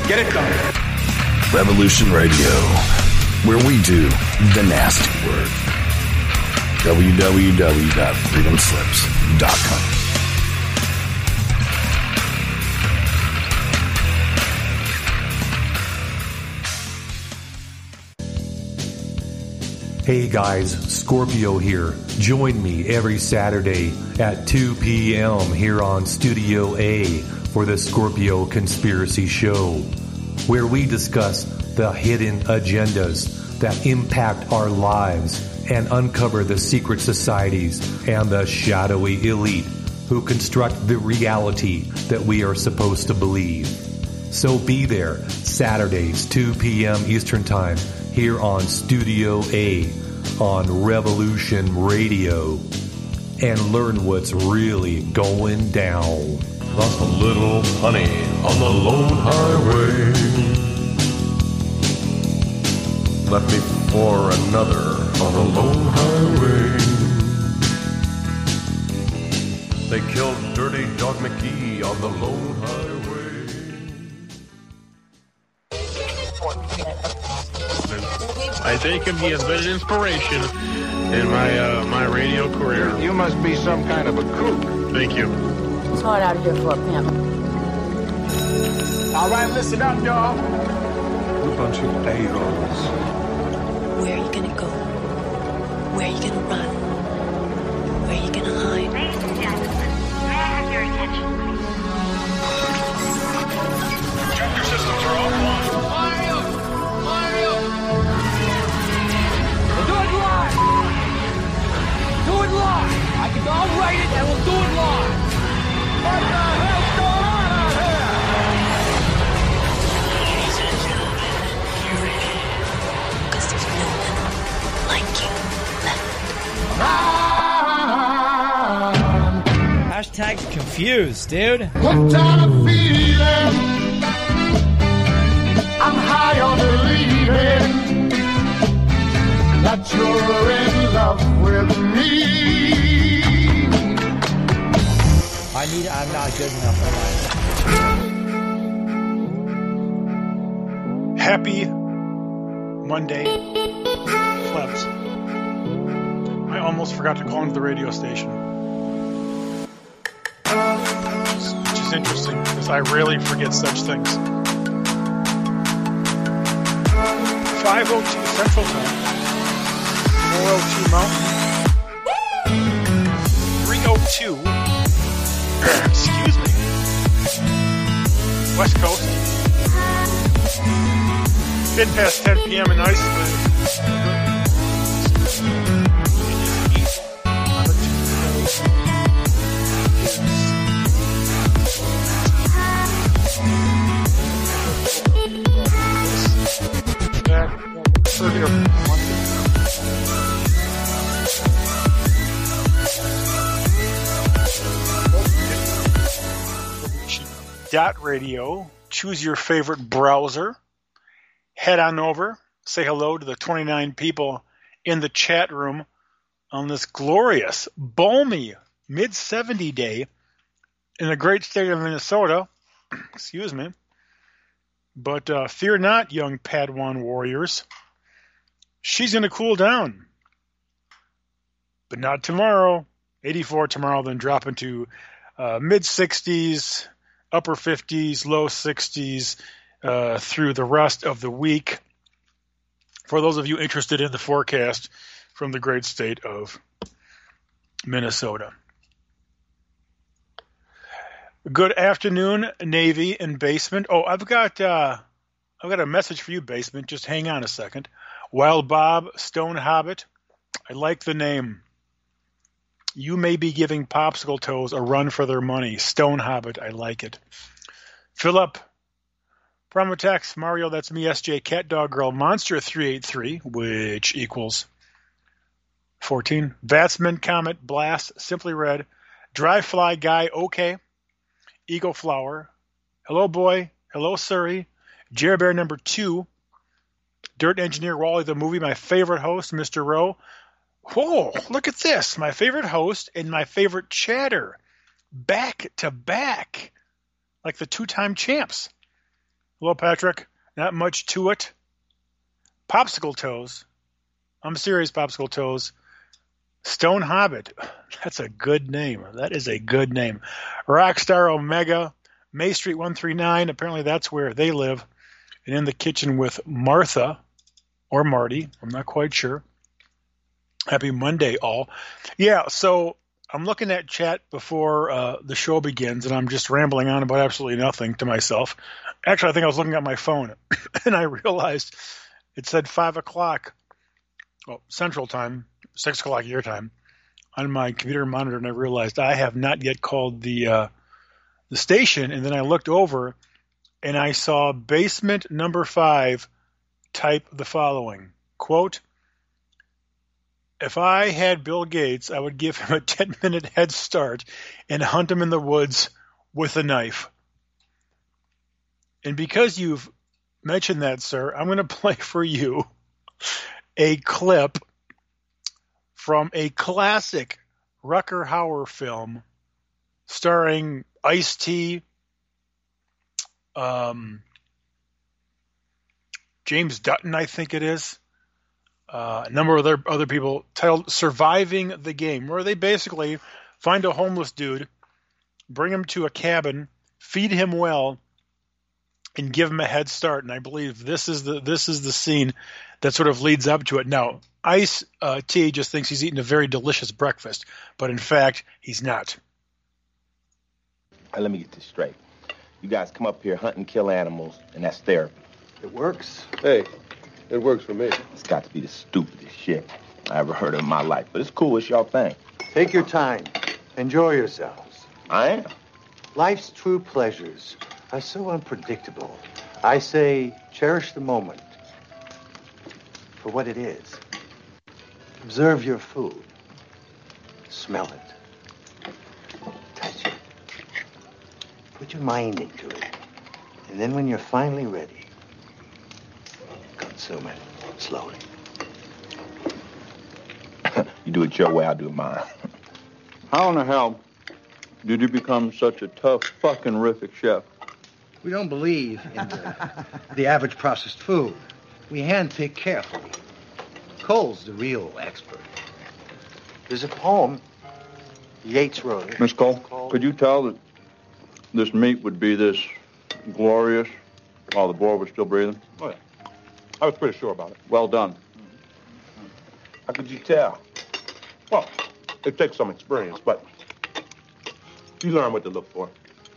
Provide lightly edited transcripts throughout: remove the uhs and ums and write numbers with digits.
Get it done. Revolution Radio, where we do the nasty work. www.freedomslips.com. Hey guys, Scorpio here. Join me every Saturday at 2 p.m. here on Studio A for the Scorpio Conspiracy Show, where we discuss the hidden agendas that impact our lives and uncover the secret societies and the shadowy elite who construct the reality that we are supposed to believe. So be there Saturdays, 2 p.m. Eastern Time, here on Studio A on Revolution Radio, and learn what's really going down. Lost a little honey on the lone highway. Left me for another on the lone highway. They killed Dirty Dog McGee on the lone highway. I take him, he has been an inspiration in my radio career. You must be some kind of a kook. Thank you. It's hard out here for a pimp. All right, listen up, y'all. A bunch of a-holes. Where are you gonna go? Where are you gonna run? Where are you gonna hide? Ladies and gentlemen, may I have your attention, please? Tractor systems are offline. Mario! Mario! We'll do it live. Do it live. I'll write it and we'll do it live. What the hell's going on out here? Ladies and gentlemen, you ready? Because there's no one like you left. Hashtag confused, dude. What kind of feeling? I'm high on believing that you're in love with me. I'm not good enough for life. Happy Monday, plebs. I almost forgot to call into the radio station. Which is interesting, because I rarely forget such things. 5:02 Central Time, 4:02 Mountain, 3:02, excuse me, West Coast. Been past 10 p.m. in Iceland. .radio. Choose your favorite browser. Head on over. Say hello to the 29 people in the chat room on this glorious, balmy, mid-70 day in the great state of Minnesota. Excuse me. But fear not, young Padawan warriors. She's going to cool down. But not tomorrow. 84 tomorrow, then drop into mid-60s, upper 50s, low 60s through the rest of the week. For those of you interested in the forecast from the great state of Minnesota. Good afternoon, Navy and Basement. Oh, I've got a message for you, Basement. Just hang on a second. Wild Bob, Stone Hobbit. I like the name. You may be giving Popsicle Toes a run for their money. Stone Hobbit, I like it. Philip, Promotex, Mario, that's me, SJ, Cat Dog Girl, Monster 383, which equals 14. Vatsman, Comet, Blast, Simply Red, Dry Fly Guy, OK, Eagle Flower, Hello Boy, Hello Surrey, Jer Bear number 2, Dirt Engineer Wally the Movie, my favorite host, Mr. Rowe. Whoa, look at this. My favorite host and my favorite chatter. Back to back. Like the two-time champs. Hello, Patrick. Not much to it. Popsicle Toes. I'm serious, Popsicle Toes. Stone Hobbit. That's a good name. That is a good name. Rockstar Omega. May Street 139. Apparently that's where they live. And in the kitchen with Martha or Marty. I'm not quite sure. Happy Monday, all. Yeah, so I'm looking at chat before the show begins, and I'm just rambling on about absolutely nothing to myself. Actually, I think I was looking at my phone, and I realized it said 5 o'clock, well, Central Time, 6 o'clock your time, on my computer monitor, and I realized I have not yet called the station, and then I looked over, and I saw Basement Number 5 type the following, quote, "If I had Bill Gates, I would give him a 10-minute head start and hunt him in the woods with a knife." And because you've mentioned that, sir, I'm going to play for you a clip from a classic Rutger Hauer film starring Ice-T, James Dutton, I think it is, a number of other people, titled Surviving the Game, where they basically find a homeless dude, bring him to a cabin, feed him well, and give him a head start. And I believe this is the scene that sort of leads up to it. Now, Ice-T just thinks he's eating a very delicious breakfast, but in fact, he's not. Let me get this straight. You guys come up here, hunt and kill animals, and that's therapy. It works. Hey, it works for me. It's got to be the stupidest shit I ever heard of in my life, but it's cool. It's y'all thing. Take your time. Enjoy yourselves. I am. Life's true pleasures are so unpredictable. I say cherish the moment for what it is. Observe your food. Smell it. Touch it. Put your mind into it. And then when you're finally ready, consume it slowly. You do it your way, I'll do it mine. How in the hell did you become such a tough, fucking terrific chef? We don't believe in the average processed food. We handpick carefully. Cole's the real expert. There's a poem. Yeats wrote it. Miss Cole, could you tell that this meat would be this glorious while the boar was still breathing? Oh, yeah. I was pretty sure about it. Well done. How could you tell? Well, it takes some experience, but you learn what to look for.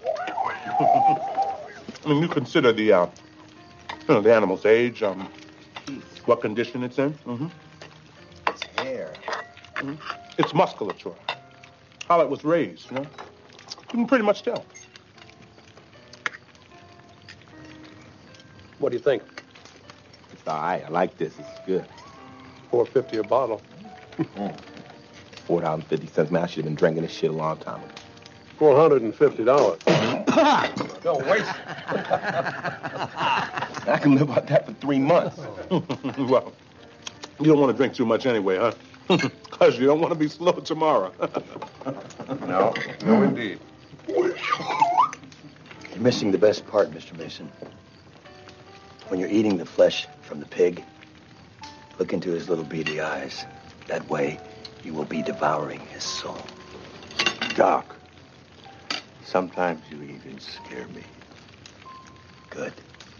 I mean, you consider the animal's age, what condition it's in. Mm-hmm. It's hair. Mm-hmm. It's musculature. How it was raised, you know? You can pretty much tell. What do you think? It's all right. I like this. It's good. $4.50 a bottle. $4.50. Man, I should have been drinking this shit a long time ago. $450. No, wait. I can live like that for 3 months. Well, you don't want to drink too much anyway, huh? Because you don't want to be slow tomorrow. No, indeed. You're missing the best part, Mr. Mason. When you're eating the flesh from the pig, look into his little beady eyes. That way, you will be devouring his soul. Doc, sometimes you even scare me. Good.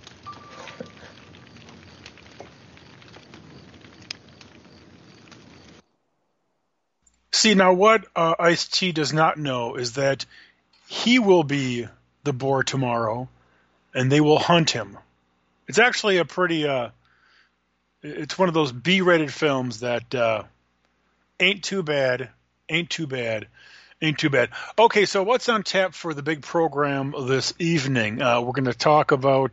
See, now what Ice-T does not know is that he will be the boar tomorrow, and they will hunt him. It's actually a pretty, it's one of those B-rated films that ain't too bad, ain't too bad, ain't too bad. Okay, so what's on tap for the big program this evening? We're going to talk about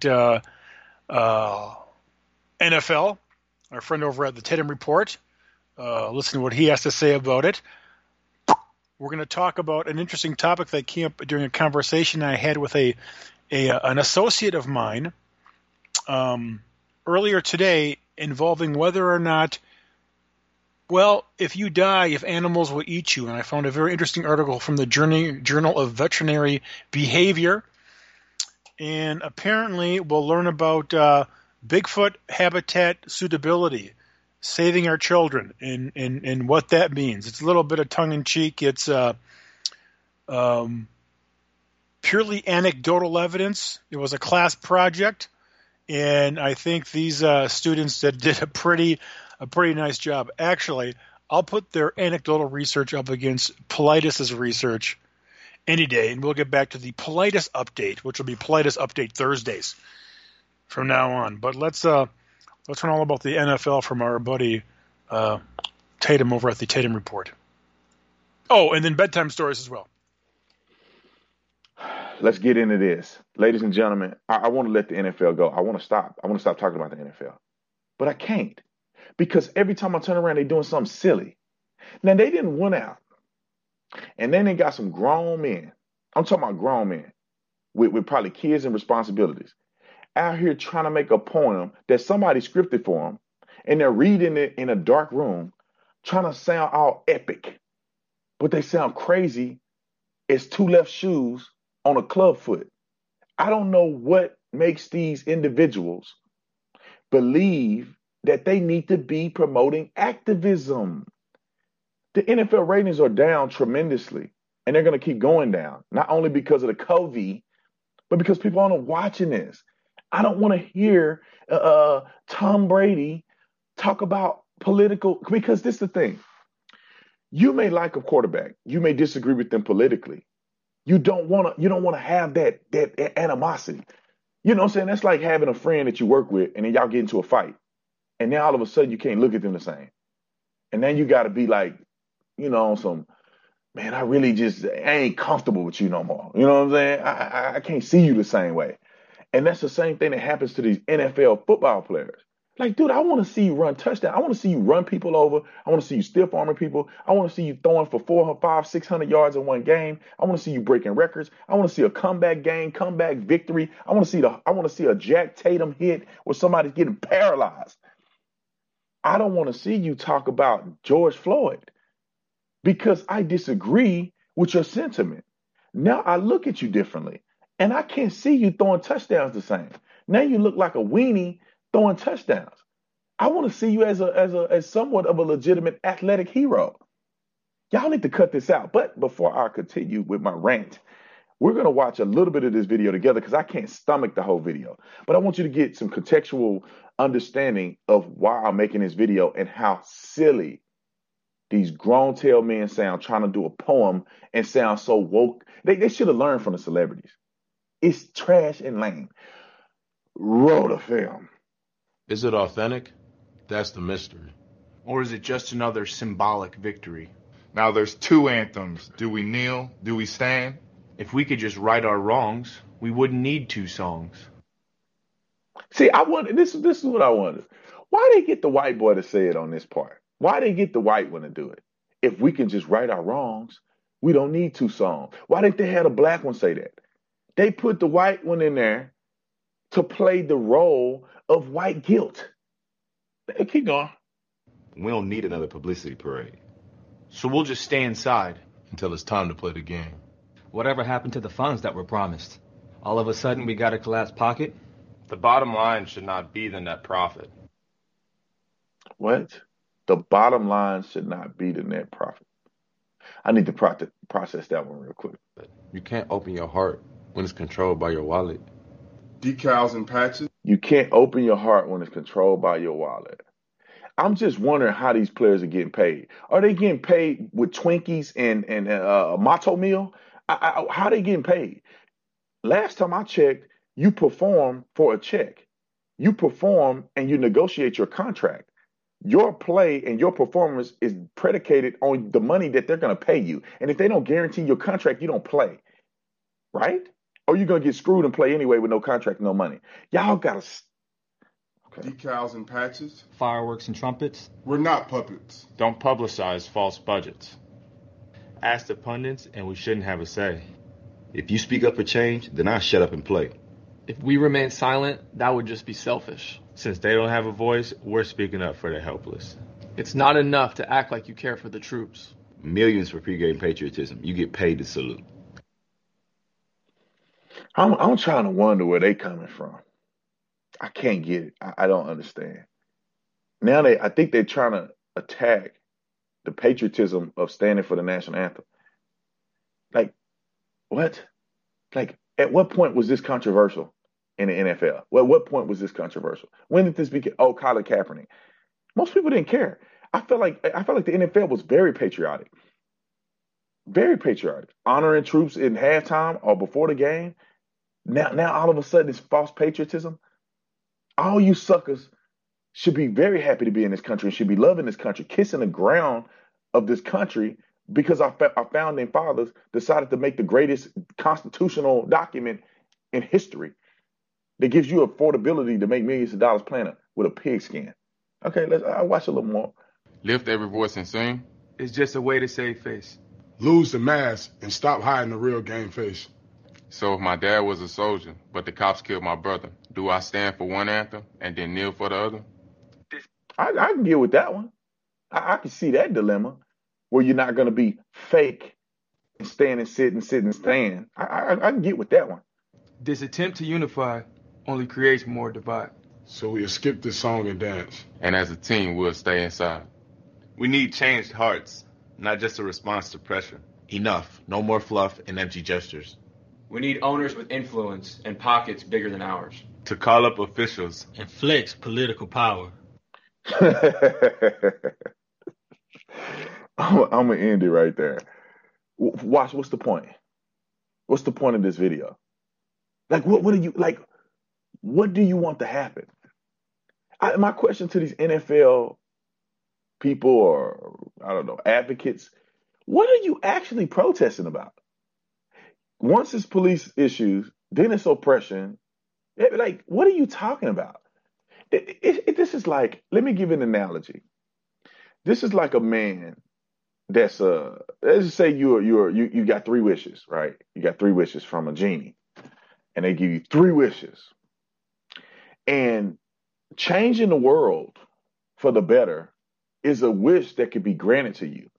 NFL, our friend over at the Tatum Report. Listen to what he has to say about it. We're going to talk about an interesting topic that came up during a conversation I had with an associate of mine earlier today involving whether or not, well, if you die, if animals will eat you. And I found a very interesting article from the Journal of Veterinary Behavior. and apparently we'll learn about Bigfoot habitat suitability, saving our children, and what that means. It's a little bit of tongue-in-cheek. It's purely anecdotal evidence. It was a class project, and I think these students did a pretty nice job. Actually, I'll put their anecdotal research up against Politis's research any day, and we'll get back to the Politis update, which will be Politis update Thursdays from now on. But let's learn all about the NFL from our buddy Tatum over at the Tatum Report. Oh, and then bedtime stories as well. Let's get into this. Ladies and gentlemen, I want to let the NFL go. I want to stop. I want to stop talking about the NFL. But I can't. Because every time I turn around, they're doing something silly. Now, they didn't win out. And then they got some grown men. I'm talking about grown men with probably kids and responsibilities out here trying to make a poem that somebody scripted for them. And they're reading it in a dark room, trying to sound all epic. But they sound crazy as two left shoes on a club foot. I don't know what makes these individuals believe that they need to be promoting activism. The NFL ratings are down tremendously, and they're going to keep going down, not only because of the COVID, but because people aren't watching this. I don't want to hear Tom Brady talk about political, because this is the thing. You may like a quarterback. You may disagree with them politically. You don't want to have that animosity. You know what I'm saying? That's like having a friend that you work with, and then y'all get into a fight. And then all of a sudden you can't look at them the same. And then you got to be like, some, man, I ain't comfortable with you no more. You know what I'm saying? I can't see you the same way. And that's the same thing that happens to these NFL football players. Like, dude, I want to see you run touchdown. I want to see you run people over. I want to see you stiff arming people. I want to see you throwing for 400, 500, 600 yards in one game. I want to see you breaking records. I want to see a comeback game, comeback victory. I want to see a Jack Tatum hit where somebody's getting paralyzed. I don't want to see you talk about George Floyd because I disagree with your sentiment. Now I look at you differently, and I can't see you throwing touchdowns the same. Now you look like a weenie throwing touchdowns. I want to see you as somewhat of a legitimate athletic hero. Y'all need to cut this out. But before I continue with my rant, we're going to watch a little bit of this video together because I can't stomach the whole video. But I want you to get some contextual understanding of why I'm making this video and how silly these grown tail men sound trying to do a poem and sound so woke. They should have learned from the celebrities. It's trash and lame. Roll the film. Is it authentic? That's the mystery. Or is it just another symbolic victory? Now there's two anthems. Do we kneel? Do we stand? If we could just right our wrongs, we wouldn't need two songs. See, I wonder, this is what I wonder. Why they get the white boy to say it on this part? Why they get the white one to do it? If we can just right our wrongs, we don't need two songs. Why didn't they have a black one say that? They put the white one in there to play the role of white guilt. Keep going. We don't need another publicity parade. So we'll just stay inside. Until it's time to play the game. Whatever happened to the funds that were promised? All of a sudden we got a collapsed pocket? The bottom line should not be the net profit. What? The bottom line should not be the net profit. I need to process that one real quick. You can't open your heart when it's controlled by your wallet. Decals and patches. You can't open your heart when it's controlled by your wallet. I'm just wondering how these players are getting paid. Are they getting paid with Twinkies and Motto Meal? How are they getting paid? Last time I checked, you perform for a check. You perform and you negotiate your contract. Your play and your performance is predicated on the money that they're going to pay you. And if they don't guarantee your contract, you don't play. Right? Or you're going to get screwed and play anyway with no contract, no money. Y'all got to... Okay. Decals and patches. Fireworks and trumpets. We're not puppets. Don't publicize false budgets. Ask the pundits and we shouldn't have a say. If you speak up for change, then I shut up and play. If we remain silent, that would just be selfish. Since they don't have a voice, we're speaking up for the helpless. It's not enough to act like you care for the troops. Millions for pregame patriotism. You get paid to salute. I'm trying to wonder where they coming from. I can't get it. I don't understand. Now I think they're trying to attack the patriotism of standing for the national anthem. Like, what? Like, at what point was this controversial in the NFL? Well, at what point was this controversial? When did this begin? Oh, Colin Kaepernick. Most people didn't care. I felt like the NFL was very patriotic. Very patriotic. Honoring troops in halftime or before the game. Now all of a sudden it's false patriotism. All you suckers should be very happy to be in this country and should be loving this country, kissing the ground of this country because our founding fathers decided to make the greatest constitutional document in history that gives you affordability to make millions of dollars playing with a pigskin. Okay, I'll watch a little more. Lift every voice and sing. It's just a way to save face. Lose the mask and stop hiding the real game face. So if my dad was a soldier, but the cops killed my brother, do I stand for one anthem and then kneel for the other? I can get with that one. I can see that dilemma where you're not going to be fake and stand and sit and sit and stand. I can get with that one. This attempt to unify only creates more divide. So we'll skip this song and dance. And as a team, we'll stay inside. We need changed hearts, not just a response to pressure. Enough. No more fluff and empty gestures. We need owners with influence and pockets bigger than ours. To call up officials and flex political power. I'm going to end it right there. Watch, what's the point? What's the point of this video? Like, what do you want to happen? My question to these NFL people or, I don't know, advocates, what are you actually protesting about? Once it's police issues, then it's oppression. Like, what are you talking about? This is like, let me give you an analogy. This is like a man that's let's just say you got 3 wishes, right? You got 3 wishes from a genie, and they give you 3 wishes. And changing the world for the better is a wish that could be granted to you.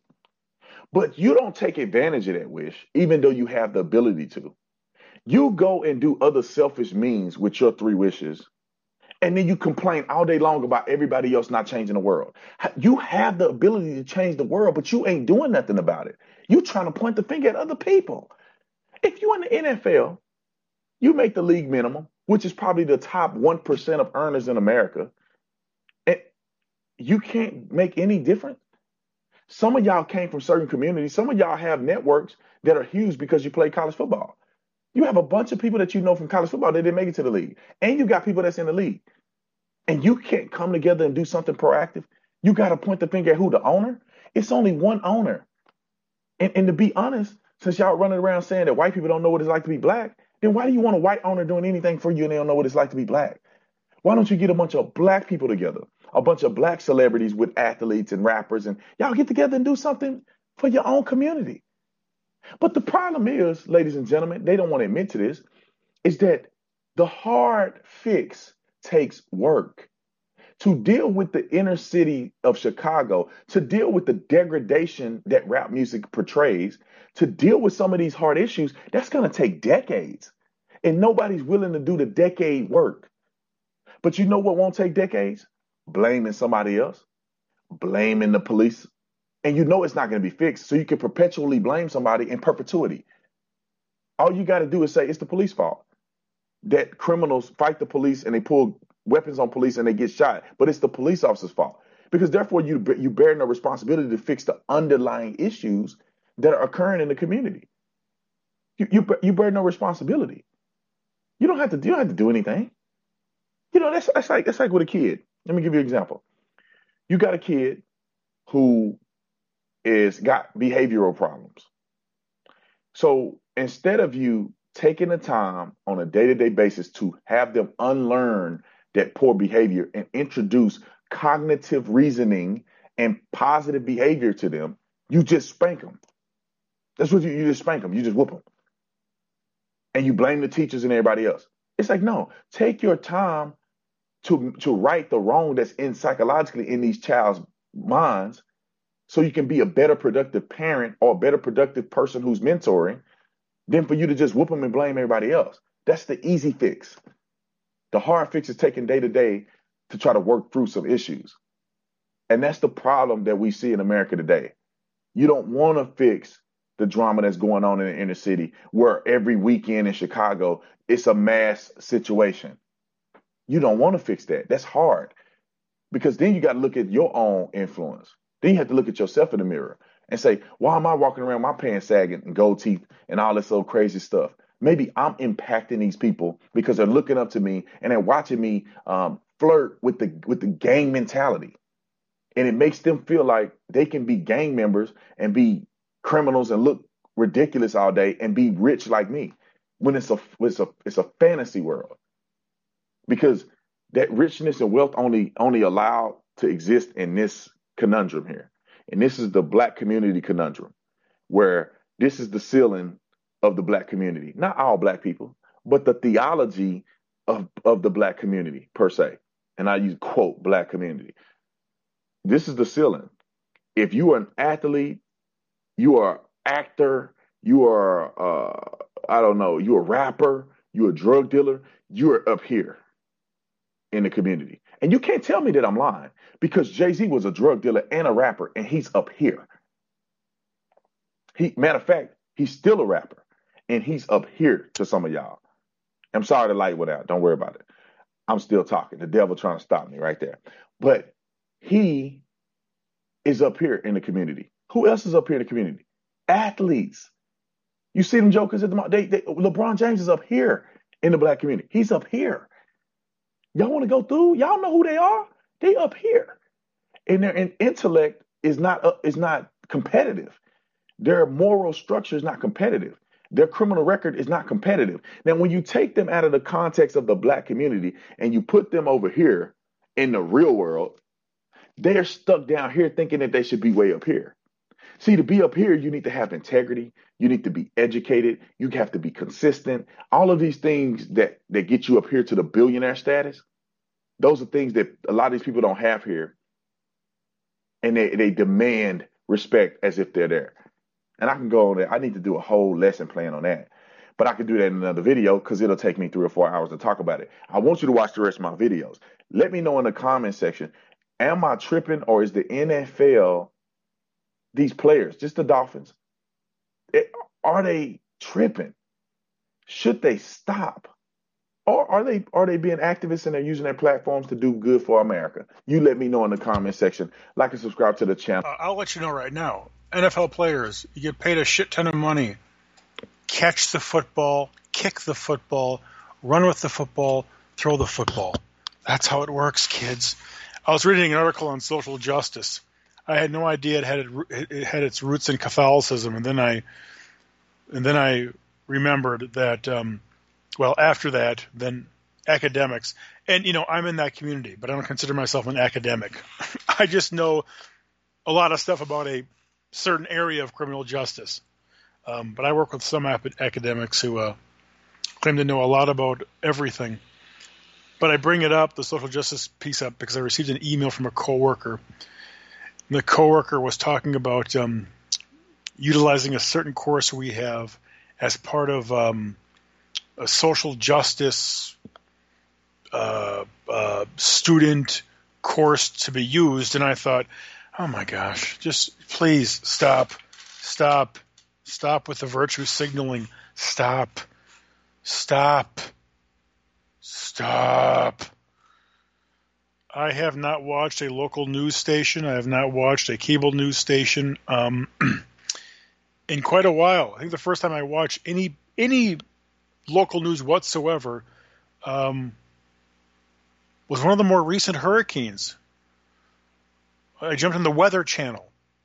But you don't take advantage of that wish, even though you have the ability to. You go and do other selfish means with your 3 wishes, and then you complain all day long about everybody else not changing the world. You have the ability to change the world, but you ain't doing nothing about it. You trying to point the finger at other people. If you in the NFL, you make the league minimum, which is probably the top 1% of earners in America, and you can't make any difference. Some of y'all came from certain communities. Some of y'all have networks that are huge because you play college football. You have a bunch of people that you know from college football that didn't make it to the league. And you got people that's in the league. And you can't come together and do something proactive. You got to point the finger at who? The owner? It's only one owner. And to be honest, since y'all running around saying that white people don't know what it's like to be black, then why do you want a white owner doing anything for you and they don't know what it's like to be black? Why don't you get a bunch of black people together? A bunch of black celebrities with athletes and rappers, and y'all get together and do something for your own community. But the problem is, ladies and gentlemen, they don't want to admit to this, is that the hard fix takes work. To deal with the inner city of Chicago, to deal with the degradation that rap music portrays, to deal with some of these hard issues, that's going to take decades. And nobody's willing to do the decade work. But you know what won't take decades? Blaming somebody else, blaming the police. And you know it's not going to be fixed, so you can perpetually blame somebody in perpetuity. All you got to do is say it's the police fault. That criminals fight the police and they pull weapons on police and they get shot, but it's the police officer's fault. Because therefore you bear no responsibility to fix the underlying issues that are occurring in the community. You bear no responsibility. You don't have to do anything. You know, that's like with a kid. Let me give you an example. You got a kid who got behavioral problems. So instead of you taking the time on a day-to-day basis to have them unlearn that poor behavior and introduce cognitive reasoning and positive behavior to them, you just spank them. That's what you just spank them. You just whoop them. And you blame the teachers and everybody else. It's like, no, take your time to right the wrong that's psychologically in these child's minds so you can be a better productive parent or a better productive person who's mentoring than for you to just whoop them and blame everybody else. That's the easy fix. The hard fix is taking day to day to try to work through some issues. And that's the problem that we see in America today. You don't want to fix the drama that's going on in the inner city where every weekend in Chicago, it's a mass situation. You don't want to fix that. That's hard because then you got to look at your own influence. Then you have to look at yourself in the mirror and say, why am I walking around my pants sagging and gold teeth and all this old crazy stuff? Maybe I'm impacting these people because they're looking up to me and they're watching me flirt with the gang mentality. And it makes them feel like they can be gang members and be criminals and look ridiculous all day and be rich like me when it's a fantasy world. Because that richness and wealth only allowed to exist in this conundrum here. And this is the black community conundrum, where this is the ceiling of the black community. Not all black people, but the theology of the black community per se. And I use quote black community. This is the ceiling. If you are an athlete, you are an actor, you are, you're a rapper, you're a drug dealer, you're up here in the community. And you can't tell me that I'm lying because Jay-Z was a drug dealer and a rapper and he's up here. Matter of fact, he's still a rapper and he's up here to some of y'all. I'm sorry the light went out. Don't worry about it. I'm still talking. The devil trying to stop me right there. But he is up here in the community. Who else is up here in the community? Athletes. You see them jokers at the LeBron James is up here in the black community. He's up here. Y'all want to go through? Y'all know who they are? They up here. And their intellect is not competitive. Their moral structure is not competitive. Their criminal record is not competitive. Now, when you take them out of the context of the black community and you put them over here in the real world, they're stuck down here thinking that they should be way up here. See, to be up here, you need to have integrity. You need to be educated. You have to be consistent. All of these things that get you up here to the billionaire status, those are things that a lot of these people don't have here. And they demand respect as if they're there. And I can go on there. I need to do a whole lesson plan on that. But I can do that in another video because it'll take me 3 or 4 hours to talk about it. I want you to watch the rest of my videos. Let me know in the comment section, am I tripping or is the NFL, these players, just the Dolphins, are they tripping? Should they stop? Or are they being activists and they're using their platforms to do good for America? You let me know in the comment section. Like and subscribe to the channel. I'll let you know right now. NFL players, you get paid a shit ton of money. Catch the football, kick the football, run with the football, throw the football. That's how it works, kids. I was reading an article on social justice. I had no idea it had its roots in Catholicism, and then I remembered that. After that, then academics, and I'm in that community, but I don't consider myself an academic. I just know a lot of stuff about a certain area of criminal justice. But I work with some academics who claim to know a lot about everything. But I bring it up, the social justice piece up, because I received an email from a coworker. And the coworker was talking about utilizing a certain course we have as part of a social justice student course to be used. And I thought, oh my gosh, just please stop with the virtue signaling. Stop. I have not watched a local news station. I have not watched a cable news station in quite a while. I think the first time I watched any local news whatsoever was one of the more recent hurricanes. I jumped on the Weather Channel.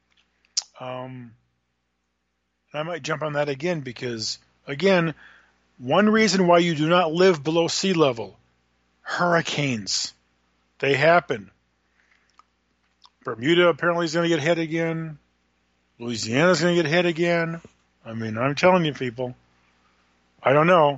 I might jump on that again because, again, one reason why you do not live below sea level, hurricanes. They happen. Bermuda apparently is going to get hit again. Louisiana is going to get hit again. I mean, I'm telling you, people. I don't know.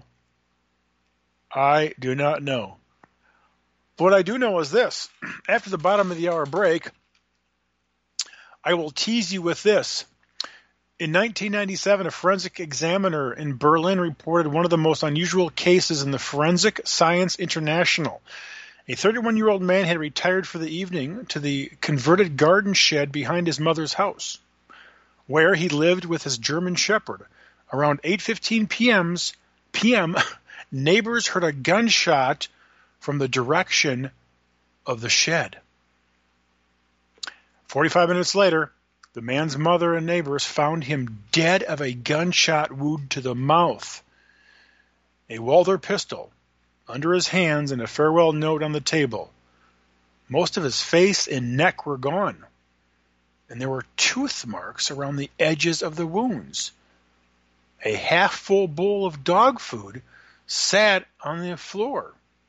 I do not know. But what I do know is this. After the bottom of the hour break, I will tease you with this. In 1997, a forensic examiner in Berlin reported one of the most unusual cases in the Forensic Science International. A 31-year-old man had retired for the evening to the converted garden shed behind his mother's house, where he lived with his German Shepherd. Around 8:15 p.m., neighbors heard a gunshot from the direction of the shed. 45 minutes later, the man's mother and neighbors found him dead of a gunshot wound to the mouth, a Walther pistol under his hands, and a farewell note on the table. Most of his face and neck were gone, and there were tooth marks around the edges of the wounds. A half-full bowl of dog food sat on the floor.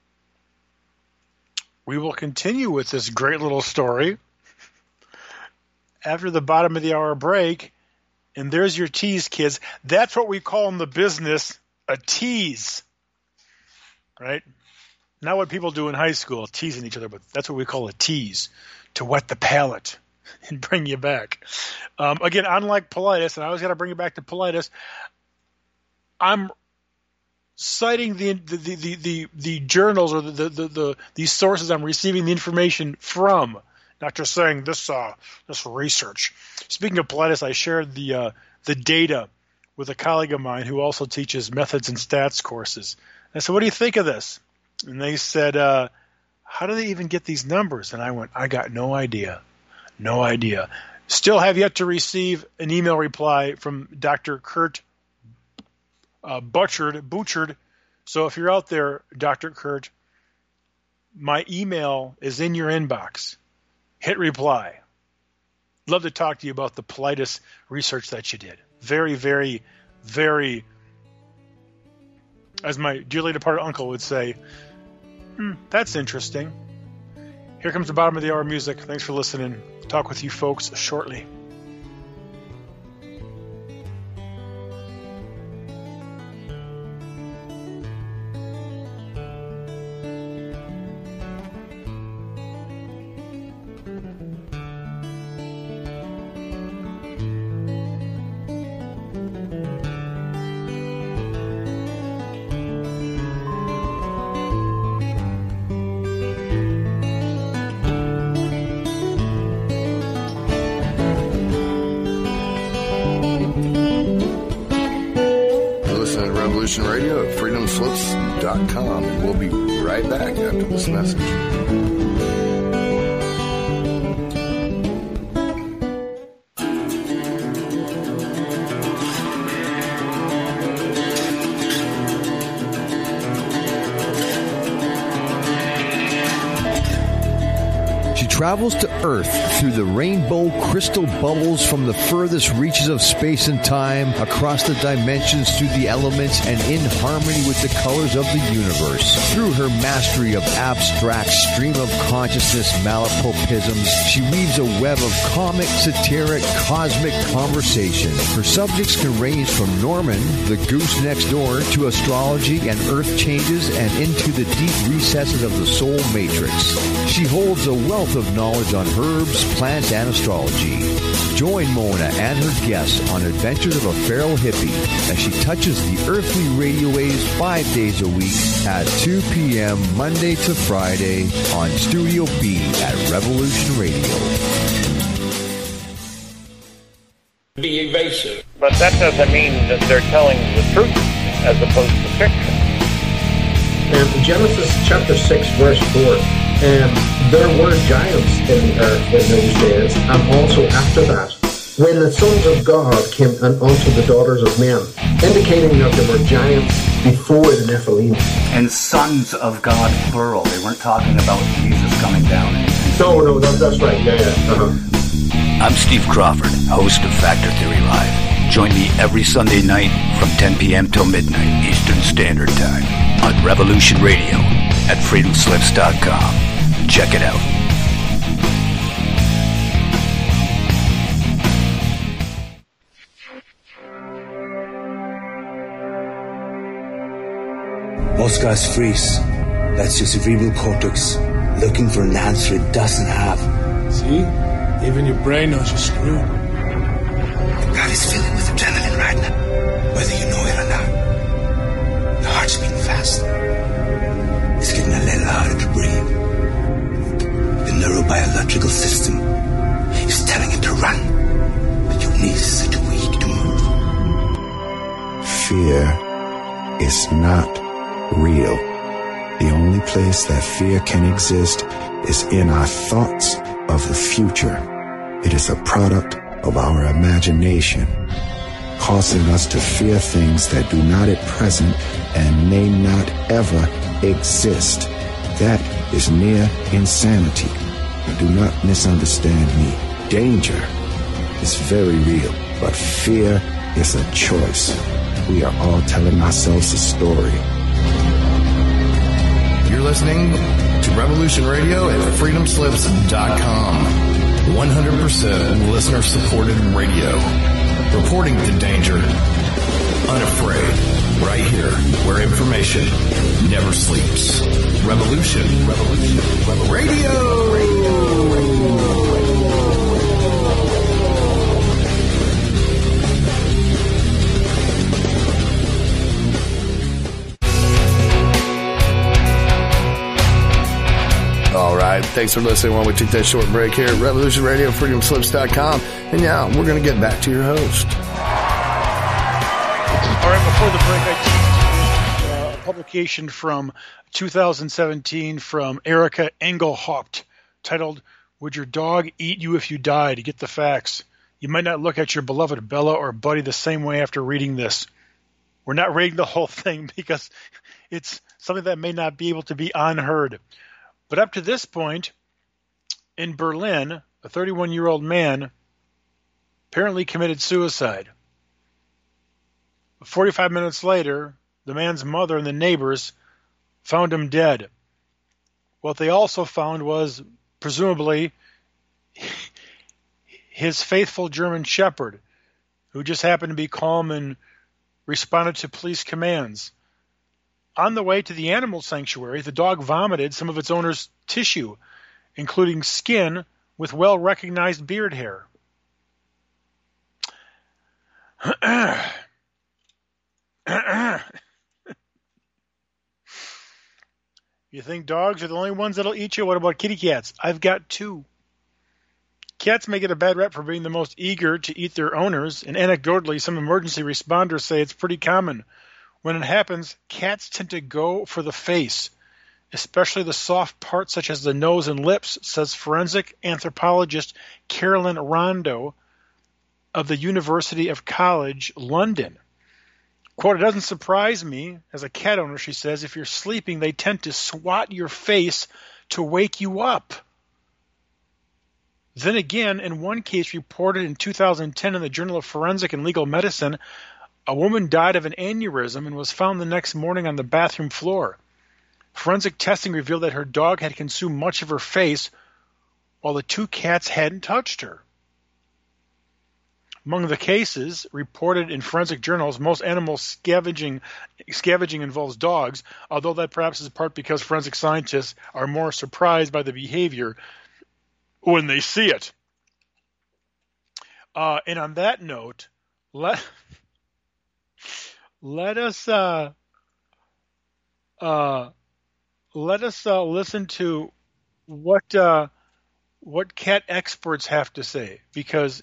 We will continue with this great little story after the bottom of the hour break, and there's your tease, kids. That's what we call in the business a tease, right? Not what people do in high school, teasing each other, but that's what we call a tease, to whet the palate and bring you back. Again, unlike Politis, and I always got to bring it back to Politis, I'm citing the journals or these sources I'm receiving the information from. Not just saying this research. Speaking of Politis, I shared the data with a colleague of mine who also teaches methods and stats courses. And I said, "What do you think of this?" And they said, "How do they even get these numbers?" And I went, "I got no idea, no idea." Still have yet to receive an email reply from Dr. Kurt Butchard. So if you're out there, Dr. Kurt, my email is in your inbox. Hit reply. Love to talk to you about the Politis research that you did. Very, very, very, as my dearly departed uncle would say, that's interesting. Here comes the bottom of the hour music. Thanks for listening. Talk with you folks shortly. Radio at freedomslips.com. We'll be right back after this message. Travels to Earth through the rainbow crystal bubbles from the furthest reaches of space and time, across the dimensions, through the elements, and in harmony with the colors of the universe. Through her mastery of abstract stream of consciousness malapropisms, she weaves a web of comic, satiric, cosmic conversation. Her subjects can range from Norman, the goose next door, to astrology and earth changes, and into the deep recesses of the soul matrix. She holds a wealth of knowledge on herbs, plants, and astrology. Join Mona and her guests on adventures of a feral hippie as she touches the earthly radio waves 5 days a week at 2 p.m. Monday to Friday on Studio B at Revolution Radio. Be evasive. But that doesn't mean that they're telling the truth as opposed to fiction. And Genesis chapter 6 verse 4. There were giants in the earth in those days, and also after that, when the sons of God came unto the daughters of men, indicating that there were giants before the Nephilim. And sons of God, plural. They weren't talking about Jesus coming down. No, that's right. Yeah. I'm Steve Crawford, host of Factor Theory Live. Join me every Sunday night from 10 p.m. till midnight Eastern Standard Time on Revolution Radio at freedomslips.com. Check it out. Most guys freeze. That's your cerebral cortex looking for an answer it doesn't have. See? Even your brain knows you're screwed. God is filling with adrenaline right now, whether you know it or not. Your heart's beating fast. It's getting a little harder to breathe. The neurobiological system is telling it to run, but your knees are too weak to move. Fear is not real. The only place that fear can exist is in our thoughts of the future. It is a product of our imagination, causing us to fear things that do not at present and may not ever exist. That is near insanity. Do not misunderstand me. Danger is very real, but fear is a choice. We are all telling ourselves a story. You're listening to Revolution Radio at freedomslips.com. 100% listener-supported radio. Reporting to danger. Unafraid. Right here, where information never sleeps. Revolution Radio. All right, thanks for listening while we took that short break here at Revolution Radio, freedomslips.com. And now we're going to get back to your host. All right, before the break, I teased a publication from 2017 from Erica Engelhaupt titled, "Would Your Dog Eat You If You Died?" To get the facts. You might not look at your beloved Bella or Buddy the same way after reading this. We're not reading the whole thing because it's something that may not be able to be unheard. But up to this point, in Berlin, a 31-year-old man apparently committed suicide. 45 minutes later, the man's mother and the neighbors found him dead. What they also found was, presumably, his faithful German shepherd, who just happened to be calm and responded to police commands. On the way to the animal sanctuary, the dog vomited some of its owner's tissue, including skin with well-recognized beard hair. You think dogs are the only ones that'll eat you? What about kitty cats? I've got 2. Cats may get a bad rep for being the most eager to eat their owners, and anecdotally, some emergency responders say it's pretty common. When it happens, cats tend to go for the face, especially the soft parts such as the nose and lips, says forensic anthropologist Carolyn Rondo of the University of College, London. Quote, "It doesn't surprise me, as a cat owner," she says, "if you're sleeping, they tend to swat your face to wake you up." Then again, in one case reported in 2010 in the Journal of Forensic and Legal Medicine, a woman died of an aneurysm and was found the next morning on the bathroom floor. Forensic testing revealed that her dog had consumed much of her face while the 2 cats hadn't touched her. Among the cases reported in forensic journals, most animal scavenging involves dogs, although that perhaps is in part because forensic scientists are more surprised by the behavior when they see it. And on that note, let us listen to what cat experts have to say, because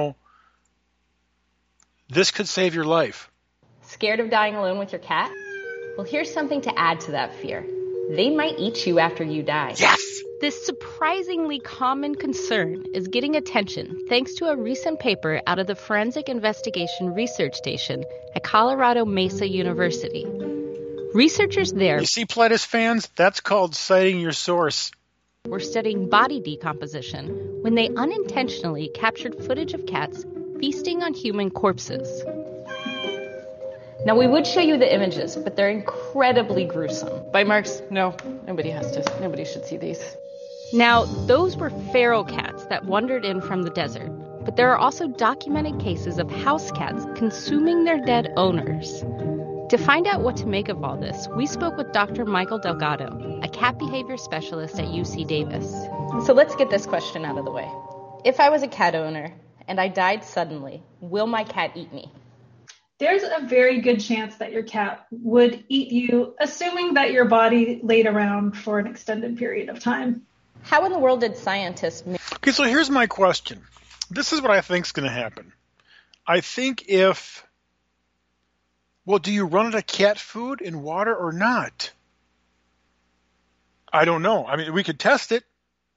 this could save your life. Scared of dying alone with your cat? Well, here's something to add to that fear. They might eat you after you die. Yes! This surprisingly common concern is getting attention thanks to a recent paper out of the Forensic Investigation Research Station at Colorado Mesa University. Researchers there... You see, Pledis fans, that's called citing your source. ...were studying body decomposition when they unintentionally captured footage of cats feasting on human corpses. Now, we would show you the images, but they're incredibly gruesome. Bite marks? No, nobody should see these. Now, those were feral cats that wandered in from the desert, but there are also documented cases of house cats consuming their dead owners. To find out what to make of all this, we spoke with Dr. Michael Delgado, a cat behavior specialist at UC Davis. So let's get this question out of the way. If I was a cat owner and I died suddenly. Will my cat eat me? There's a very good chance that your cat would eat you, assuming that your body laid around for an extended period of time. How in the world did scientists make... Okay, so here's my question. This is what I think is going to happen. I think do you run out of cat food and water or not? I don't know. I mean, we could test it.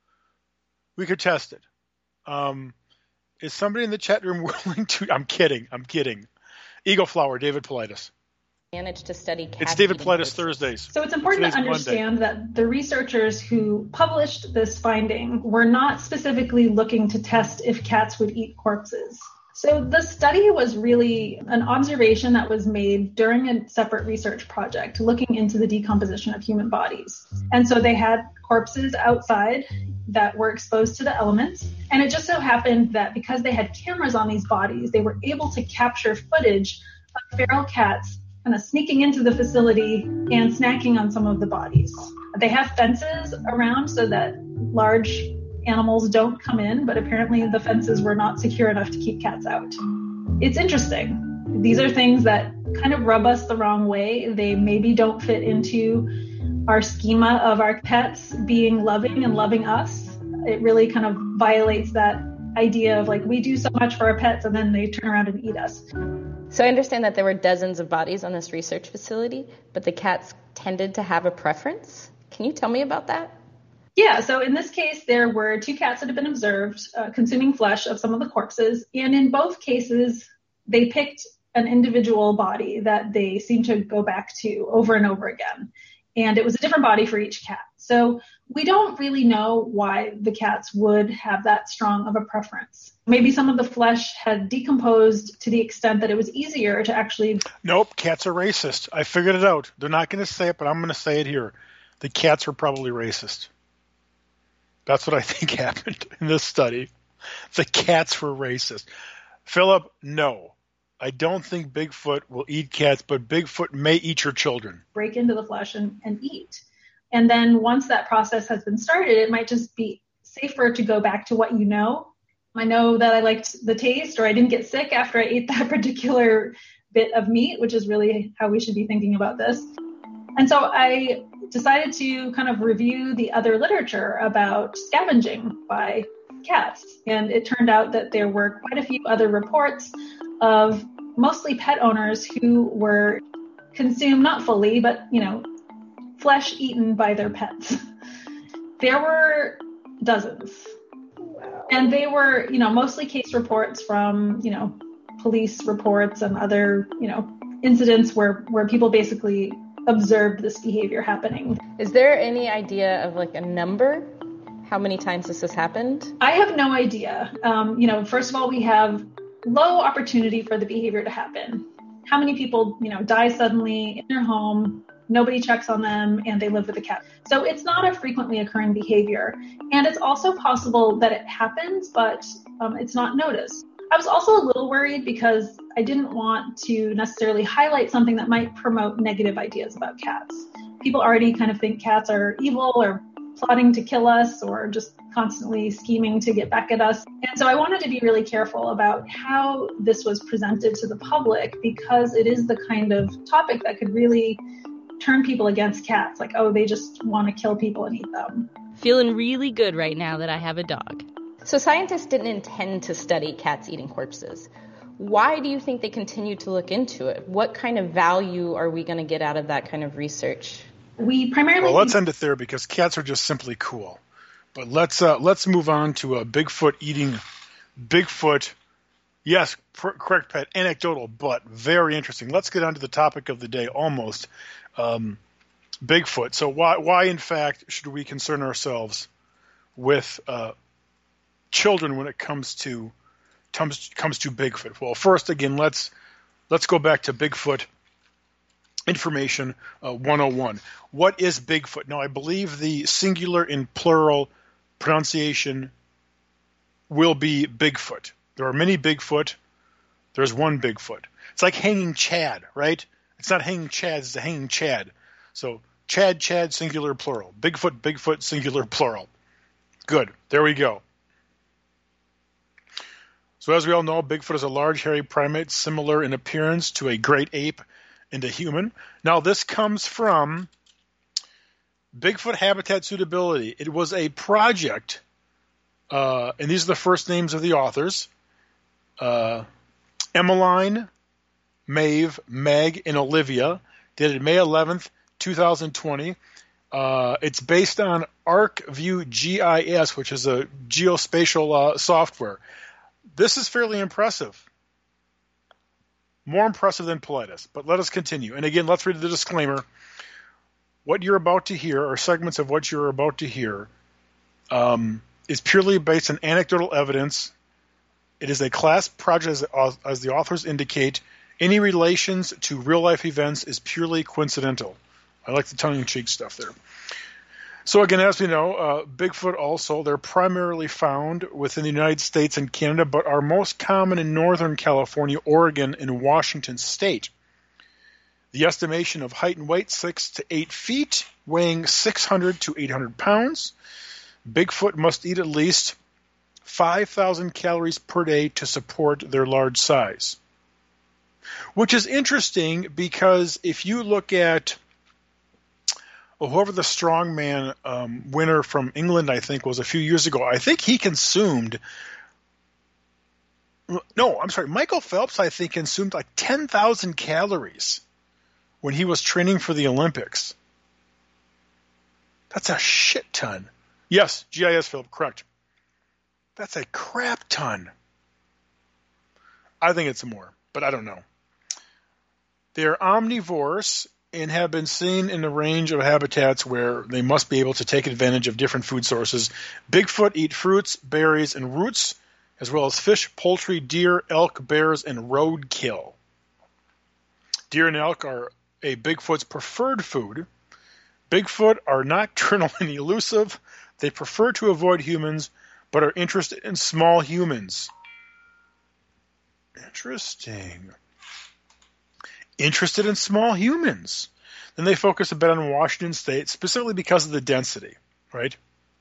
Is somebody in the chat room willing to... I'm kidding. Eagle Flower, David Politis. Managed to study cat It's David eating Politis horses. Thursdays. So it's important to understand that the researchers who published this finding were not specifically looking to test if cats would eat corpses. So the study was really an observation that was made during a separate research project looking into the decomposition of human bodies. And so they had corpses outside that were exposed to the elements. And it just so happened that because they had cameras on these bodies, they were able to capture footage of feral cats kind of sneaking into the facility and snacking on some of the bodies. They have fences around so that large animals don't come in, but apparently the fences were not secure enough to keep cats out. It's interesting. These are things that kind of rub us the wrong way. They maybe don't fit into our schema of our pets being loving and loving us. It really kind of violates that idea of like we do so much for our pets and then they turn around and eat us. So I understand that there were dozens of bodies on this research facility, but the cats tended to have a preference. Can you tell me about that? Yeah, so in this case, there were 2 cats that had been observed consuming flesh of some of the corpses. And in both cases, they picked an individual body that they seemed to go back to over and over again. And it was a different body for each cat. So we don't really know why the cats would have that strong of a preference. Maybe some of the flesh had decomposed to the extent that it was easier to actually... Nope, cats are racist. I figured it out. They're not going to say it, but I'm going to say it here. The cats were probably racist. That's what I think happened in this study. The cats were racist. Philip, no. I don't think Bigfoot will eat cats, but Bigfoot may eat your children. Break into the flesh and eat. And then once that process has been started, it might just be safer to go back to what you know. I know that I liked the taste or I didn't get sick after I ate that particular bit of meat, which is really how we should be thinking about this. And so I decided to kind of review the other literature about scavenging by cats. And it turned out that there were quite a few other reports of mostly pet owners who were consumed, not fully, but, flesh eaten by their pets. There were dozens. And they were, mostly case reports from, police reports and other, incidents where people basically observed this behavior happening. Is there any idea of like a number? How many times this has happened? I have no idea. First of all, we have low opportunity for the behavior to happen. How many people, die suddenly in their home, nobody checks on them, and they live with a cat. So it's not a frequently occurring behavior. And it's also possible that it happens, but it's not noticed. I was also a little worried because I didn't want to necessarily highlight something that might promote negative ideas about cats. People already kind of think cats are evil or plotting to kill us or just constantly scheming to get back at us. And so I wanted to be really careful about how this was presented to the public because it is the kind of topic that could really turn people against cats. Like, oh, they just want to kill people and eat them. Feeling really good right now that I have a dog. So scientists didn't intend to study cats eating corpses. Why do you think they continue to look into it? What kind of value are we going to get out of that kind of research? We primarily... Well, let's end it there because cats are just simply cool. But let's move on to Bigfoot eating Bigfoot. Yes, correct, Pat. Anecdotal, but very interesting. Let's get on to the topic of the day almost. Bigfoot. So why in fact should we concern ourselves with children when it comes to Bigfoot? Well, first again, let's go back to Bigfoot information 101. What is Bigfoot? Now, I believe the singular and plural pronunciation will be Bigfoot. There are many Bigfoot. There's one Bigfoot. It's like hanging Chad, right? It's not hanging Chads, it's a hanging Chad. So Chad, singular, plural. Bigfoot, singular, plural. Good. There we go. So as we all know, Bigfoot is a large, hairy primate similar in appearance to a great ape and a human. Now, this comes from Bigfoot Habitat Suitability. It was a project, and these are the first names of the authors, Emmeline, Maeve, Meg, and Olivia, dated May 11th, 2020. It's based on ArcView GIS, which is a geospatial software. This is fairly impressive. More impressive than Politis, but let us continue. And again, let's read the disclaimer. What you're about to hear, or segments of what you're about to hear, is purely based on anecdotal evidence. It is a class project, as the authors indicate. Any relations to real-life events is purely coincidental. I like the tongue-in-cheek stuff there. So again, as we know, Bigfoot also, they're primarily found within the United States and Canada, but are most common in Northern California, Oregon, and Washington State. The estimation of height and weight, 6 to 8 feet, weighing 600 to 800 pounds. Bigfoot must eat at least 5,000 calories per day to support their large size. Which is interesting because if you look at whoever the strongman winner from England, I think, was a few years ago, I think he consumed Michael Phelps, I think, consumed like 10,000 calories when he was training for the Olympics. That's a shit ton. Yes, GIS, Philip, correct. That's a crap ton. I think it's more, but I don't know. They are omnivores and have been seen in a range of habitats where they must be able to take advantage of different food sources. Bigfoot eat fruits, berries, and roots, as well as fish, poultry, deer, elk, bears, and roadkill. Deer and elk are a Bigfoot's preferred food. Bigfoot are nocturnal and elusive. They prefer to avoid humans, but are interested in small humans. Interesting. Interested in small humans. Then they focus a bit on Washington State, specifically because of the density, right?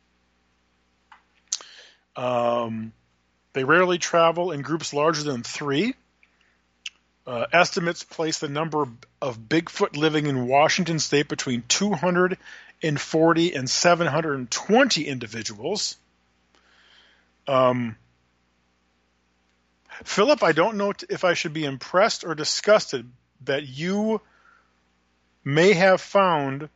They rarely travel in groups larger than 3. Estimates place the number of Bigfoot living in Washington State between 240 and 720 individuals. Philip, I don't know if I should be impressed or disgusted that you may have found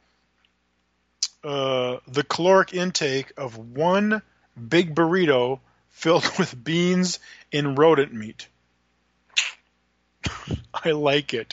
the caloric intake of one big burrito filled with beans and rodent meat. I like it.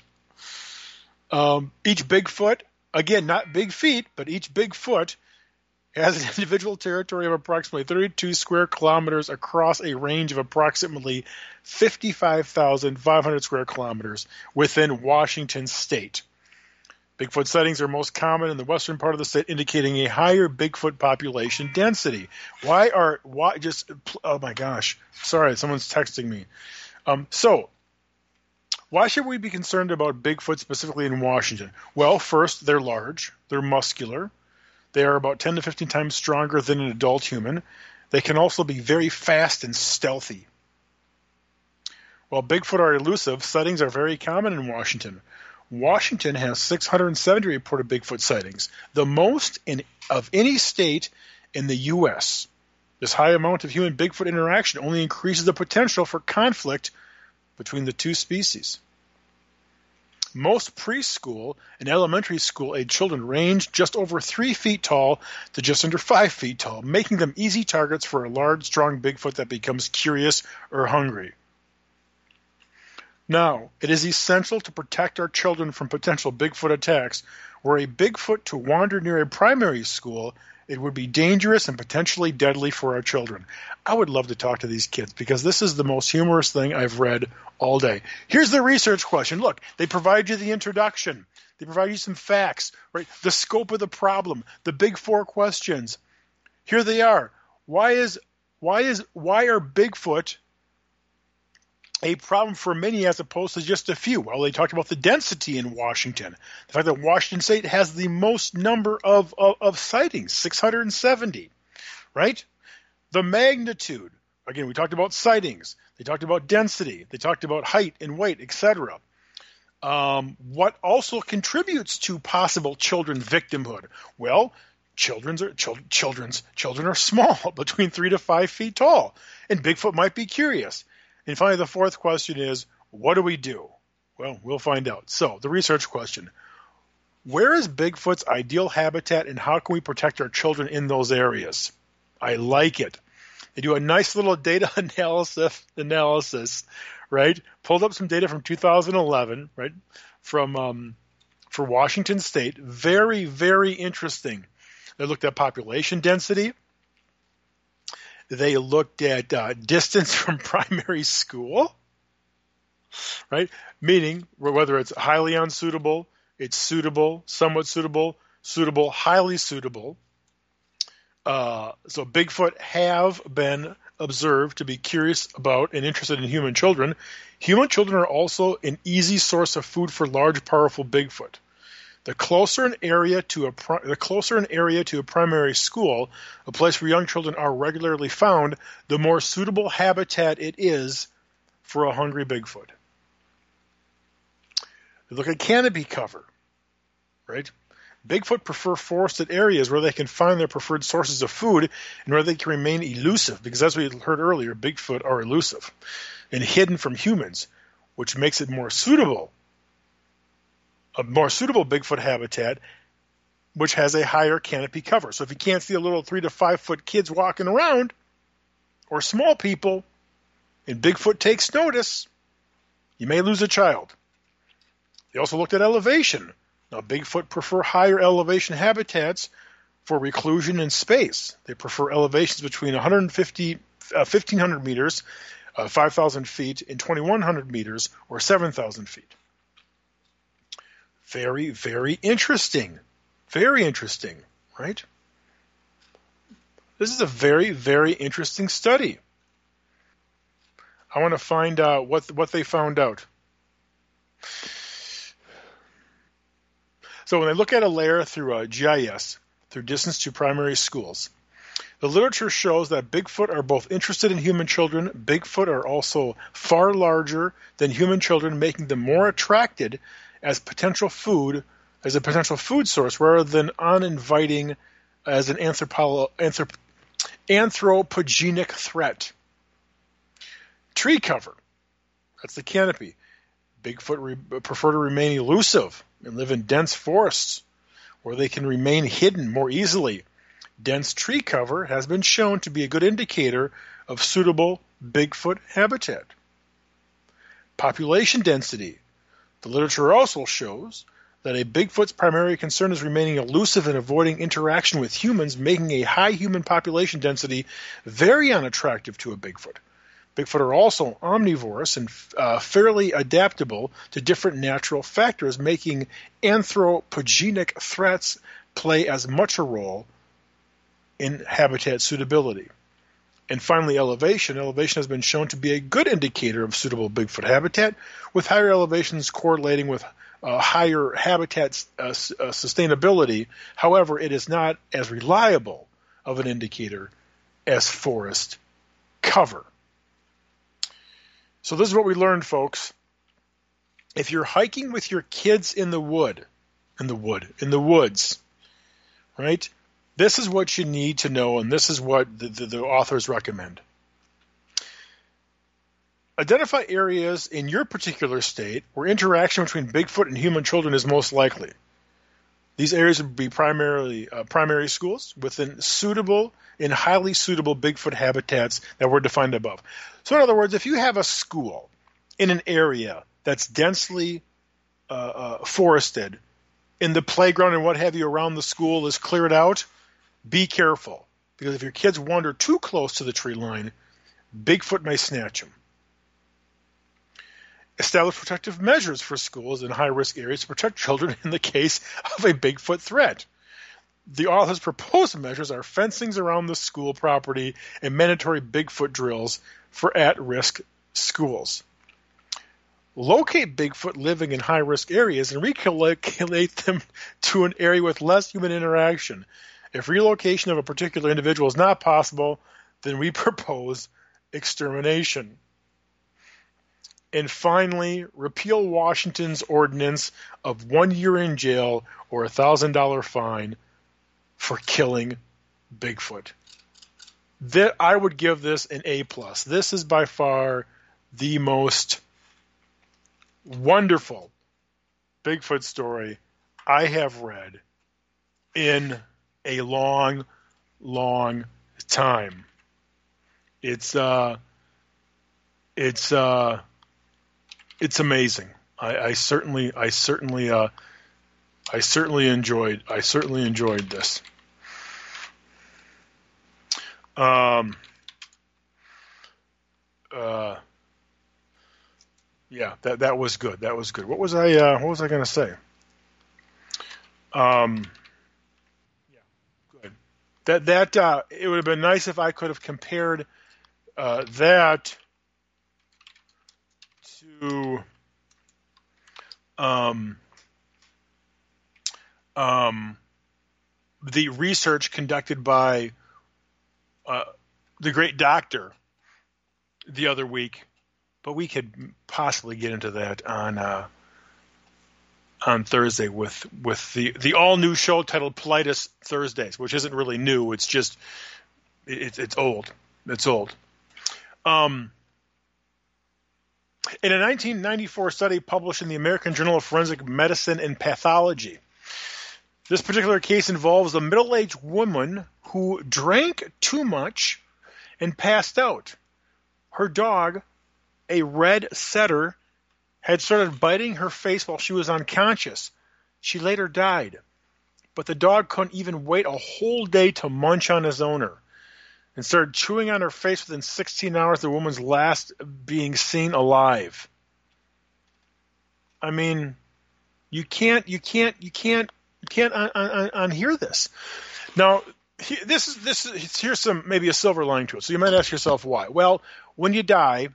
Each Bigfoot, again, not big feet, but each Bigfoot has an individual territory of approximately 32 square kilometers across a range of approximately 55,500 square kilometers within Washington State. Bigfoot sightings are most common in the western part of the state, indicating a higher Bigfoot population density. Oh my gosh. Sorry, someone's texting me. So, why should we be concerned about Bigfoot specifically in Washington? Well, first, they're large. They're muscular. They are about 10 to 15 times stronger than an adult human. They can also be very fast and stealthy. While Bigfoot are elusive, sightings are very common in Washington. Washington has 670 reported Bigfoot sightings, the most of any state in the U.S. This high amount of human-Bigfoot interaction only increases the potential for conflict between the two species. Most preschool and elementary school age children range just over 3 feet tall to just under 5 feet tall, making them easy targets for a large, strong Bigfoot that becomes curious or hungry. Now, it is essential to protect our children from potential Bigfoot attacks. Were a Bigfoot to wander near a primary school, it would be dangerous and potentially deadly for our children. I would love to talk to these kids because this is the most humorous thing I've read all day. Here's the research question. Look, they provide you the introduction. They provide you some facts, right? The scope of the problem, the big 4 questions. Here they are. Why are Bigfoot a problem for many as opposed to just a few? Well, they talked about the density in Washington. The fact that Washington State has the most number of sightings, 670, right? The magnitude, Again, we talked about sightings. They talked about density. They talked about height and weight, etc. What also contributes to possible children victimhood? Well, children are small, between 3 to 5 feet tall, and Bigfoot might be curious. And finally, the fourth question is, what do we do? Well, we'll find out. So, the research question. Where is Bigfoot's ideal habitat, and how can we protect our children in those areas? I like it. They do a nice little data analysis, right? Pulled up some data from 2011, right? For Washington State. Very, very interesting. They looked at population density. They looked at distance from primary school, right? Meaning whether it's highly unsuitable, it's suitable, somewhat suitable, suitable, highly suitable. So Bigfoot have been observed to be curious about and interested in human children. Human children are also an easy source of food for large, powerful Bigfoot. The closer an area to a primary school, a place where young children are regularly found, the more suitable habitat it is for a hungry Bigfoot. Look at canopy cover, right? Bigfoot prefer forested areas where they can find their preferred sources of food and where they can remain elusive, because as we heard earlier, Bigfoot are elusive and hidden from humans, which makes it more suitable. A more suitable Bigfoot habitat, which has a higher canopy cover. So if you can't see a little 3 to 5 foot kids walking around, or small people, and Bigfoot takes notice, you may lose a child. They also looked at elevation. Now, Bigfoot prefer higher elevation habitats for reclusion and space. They prefer elevations between 1,500 meters, 5,000 feet, and 2,100 meters, or 7,000 feet. Very, very interesting. Very interesting, right? This is a very, very interesting study. I want to find out what they found out. So when they look at a layer through GIS, through distance to primary schools, the literature shows that Bigfoot are both interested in human children. Bigfoot are also far larger than human children, making them more attracted as a potential food source, rather than uninviting as an anthropogenic threat. Tree cover, that's the canopy. Bigfoot prefer to remain elusive and live in dense forests where they can remain hidden more easily. Dense tree cover has been shown to be a good indicator of suitable Bigfoot habitat. Population density. The literature also shows that a Bigfoot's primary concern is remaining elusive and avoiding interaction with humans, making a high human population density very unattractive to a Bigfoot. Bigfoot are also omnivorous and fairly adaptable to different natural factors, making anthropogenic threats play as much a role in habitat suitability. And finally, elevation. Elevation has been shown to be a good indicator of suitable Bigfoot habitat, with higher elevations correlating with higher habitat sustainability. However, it is not as reliable of an indicator as forest cover. So this is what we learned, folks. If you're hiking with your kids in the woods, right? This is what you need to know, and this is what the authors recommend. Identify areas in your particular state where interaction between Bigfoot and human children is most likely. These areas would be primarily primary schools within suitable and highly suitable Bigfoot habitats that were defined above. So in other words, if you have a school in an area that's densely forested, and the playground and what have you around the school is cleared out, be careful. Because if your kids wander too close to the tree line, Bigfoot may snatch them. Establish protective measures for schools in high-risk areas to protect children in the case of a Bigfoot threat. The author's proposed measures are fencings around the school property and mandatory Bigfoot drills for at-risk schools. Locate Bigfoot living in high-risk areas and relocate them to an area with less human interaction. If relocation of a particular individual is not possible, then we propose extermination. And finally, repeal Washington's ordinance of 1 year in jail or $1,000 fine for killing Bigfoot. That I would give this an A+. This is by far the most wonderful Bigfoot story I have read in a long, long time. It's amazing. I certainly enjoyed this. Yeah, that was good. That was good. What was I going to say? Yeah, good. That it would have been nice if I could have compared that to the research conducted by the great doctor the other week, but we could possibly get into that on Thursday with the all new show titled Politis Thursdays, which isn't really new. It's just it's old. It's old. In a 1994 study published in the American Journal of Forensic Medicine and Pathology, this particular case involves a middle-aged woman who drank too much and passed out. Her dog, a red setter, had started biting her face while she was unconscious. She later died, but the dog couldn't even wait a whole day to munch on his owner and started chewing on her face within 16 hours of the woman's last being seen alive. I mean, you can't unhear this. Now, here's some maybe a silver lining to it. So you might ask yourself why. Well, when you die,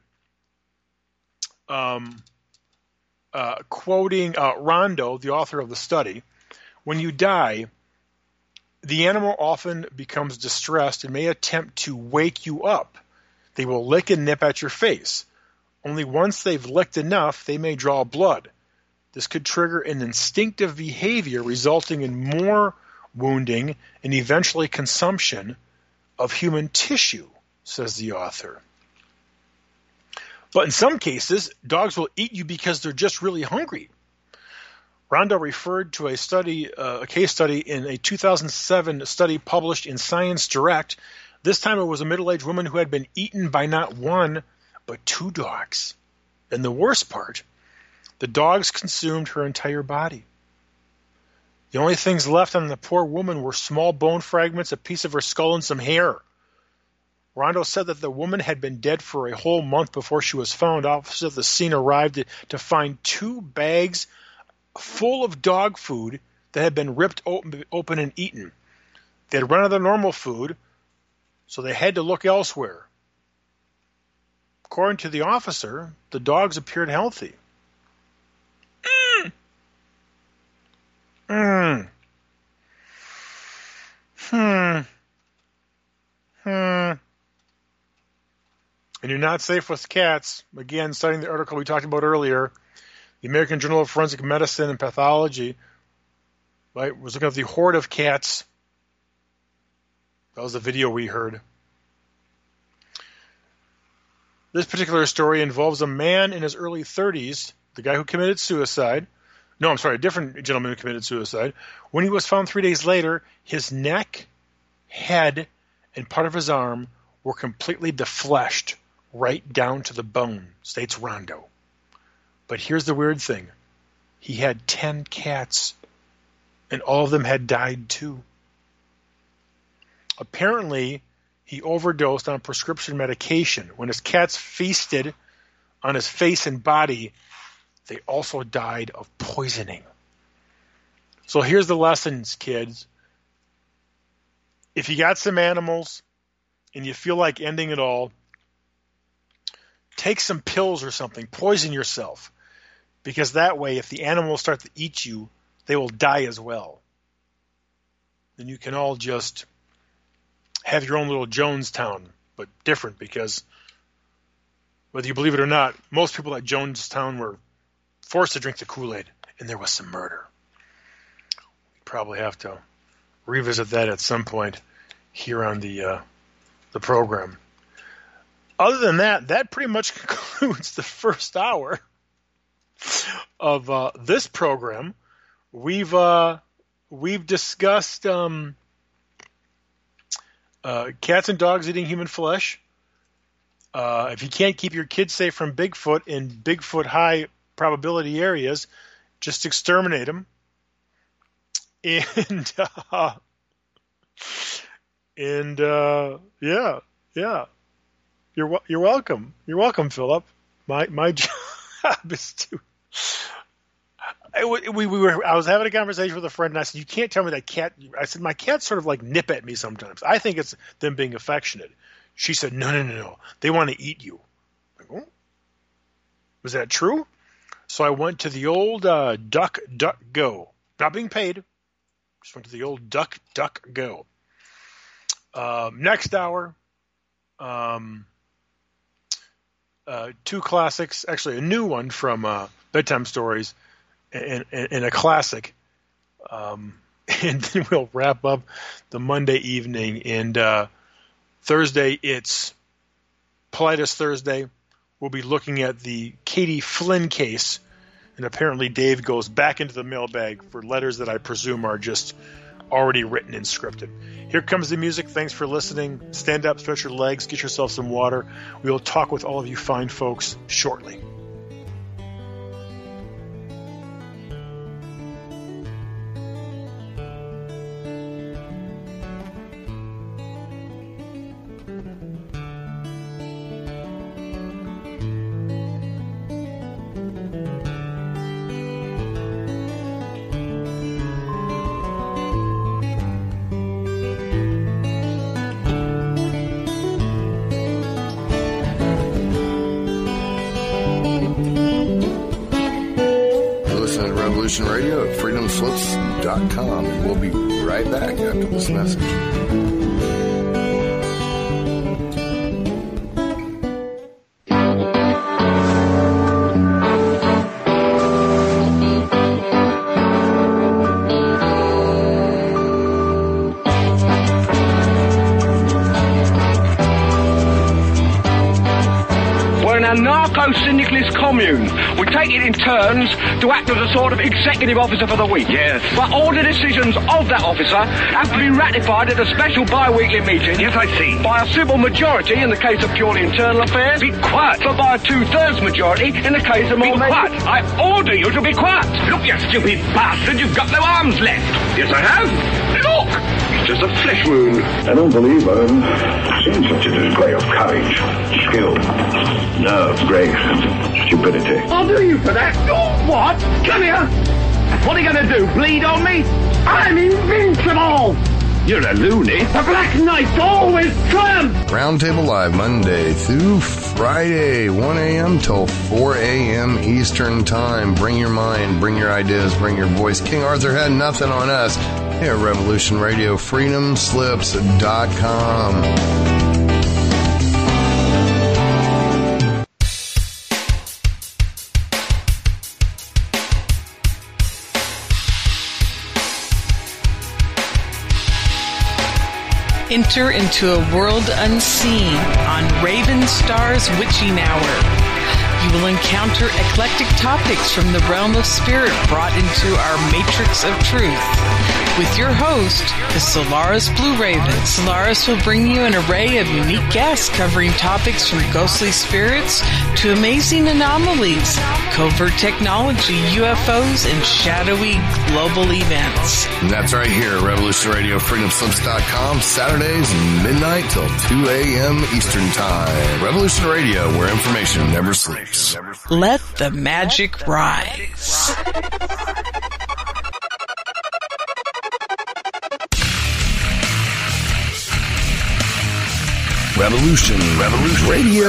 quoting Rondo, the author of the study, when you die, the animal often becomes distressed and may attempt to wake you up. They will lick and nip at your face. Only once they've licked enough, they may draw blood. This could trigger an instinctive behavior resulting in more wounding and eventually consumption of human tissue, says the author. But in some cases, dogs will eat you because they're just really hungry. Rondo referred to a case study in a 2007 study published in Science Direct. This time it was a middle-aged woman who had been eaten by not one, but two dogs. And the worst part, the dogs consumed her entire body. The only things left on the poor woman were small bone fragments, a piece of her skull, and some hair. Rondo said that the woman had been dead for a whole month before she was found. Officers at the scene arrived to find 2 bags full of dog food that had been ripped open and eaten. They had run out of normal food, so they had to look elsewhere. According to the officer, the dogs appeared healthy. And you're not safe with cats. Again, citing the article we talked about earlier, the American Journal of Forensic Medicine and Pathology, right, was looking at the horde of cats. That was the video we heard. This particular story involves a man in his early 30s, the guy who committed suicide. No, I'm sorry, a different gentleman who committed suicide. When he was found 3 days later, his neck, head, and part of his arm were completely defleshed right down to the bone, states Rondo. But here's the weird thing. He had 10 cats, and all of them had died too. Apparently, he overdosed on prescription medication. When his cats feasted on his face and body, they also died of poisoning. So here's the lessons, kids. If you got some animals and you feel like ending it all, take some pills or something. Poison yourself. Because that way, if the animals start to eat you, they will die as well. Then you can all just have your own little Jonestown, but different because whether you believe it or not, most people at Jonestown were forced to drink the Kool-Aid, and there was some murder. We probably have to revisit that at some point here on the program. Other than that, that pretty much concludes the first hour of this program. We've discussed cats and dogs eating human flesh. If you can't keep your kids safe from Bigfoot in Bigfoot high probability areas, just exterminate them. Yeah. You're welcome. You're welcome, Philip. My job is to. I was having a conversation with a friend, and I said, "You can't tell me that cat." I said, "My cats sort of like nip at me sometimes. I think it's them being affectionate." She said, "No. They want to eat you." I'm like, oh, was that true? So I went to the old DuckDuckGo. Not being paid. Just went to the old DuckDuckGo. Next hour, two classics. Actually, a new one from Bedtime Stories. And a classic, and then we'll wrap up the Monday evening. And Thursday, it's Politis Thursday. We'll be looking at the Katie Flynn case, and apparently Dave goes back into the mailbag for letters that I presume are just already written and scripted. Here comes the music. Thanks for listening. Stand up, stretch your legs, get yourself some water. We will talk with all of you fine folks shortly. Radio at freedomslips.com, and we'll be right back after this message. Narco-syndicalist commune. We take it in turns to act as a sort of executive officer for the week. Yes. But all the decisions of that officer have to be ratified at a special bi-weekly meeting. Yes, I see. By a simple majority in the case of purely internal affairs. Be quiet. But by a 2/3 majority in the case of more... Be quiet. I order you to be quiet. Look, you stupid bastard, you've got no arms left. Yes, I have. Look! It's just a flesh wound. I don't believe I've seen such a display of courage, skill, nerve, grace, and stupidity. I'll do you for that. Oh, what? Come here. What are you going to do, bleed on me? I'm invincible. You're a loony. The Black Knight always triumphs. Roundtable Live, Monday through Friday, 1 a.m. till 4 a.m. Eastern Time. Bring your mind, bring your ideas, bring your voice. King Arthur had nothing on us here at Revolution Radio, freedomslips.com. Enter into a world unseen on Raven Star's Witching Hour. You will encounter eclectic topics from the realm of spirit brought into our matrix of truth. With your host, the Solaris Blue Raven. Solaris will bring you an array of unique guests covering topics from ghostly spirits to amazing anomalies, covert technology, UFOs, and shadowy global events. And that's right here at Revolution Radio, freedomslips.com, Saturdays, midnight till 2 a.m. Eastern Time. Revolution Radio, where information never sleeps. Let the magic rise. Revolution Radio.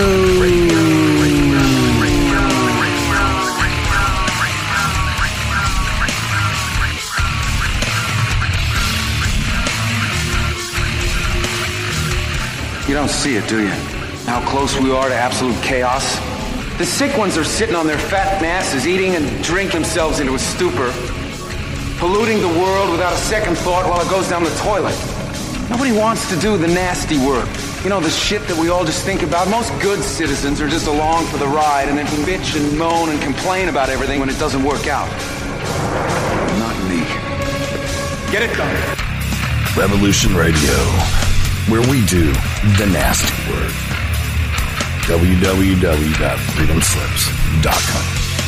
You don't see it, do you? How close we are to absolute chaos? The sick ones are sitting on their fat masses, eating and drink themselves into a stupor, polluting the world without a second thought while it goes down the toilet. Nobody wants to do the nasty work. You know, the shit that we all just think about. Most good citizens are just along for the ride and then bitch and moan and complain about everything when it doesn't work out. Not me. Get it done. Revolution Radio, where we do the nasty work. www.freedomslips.com.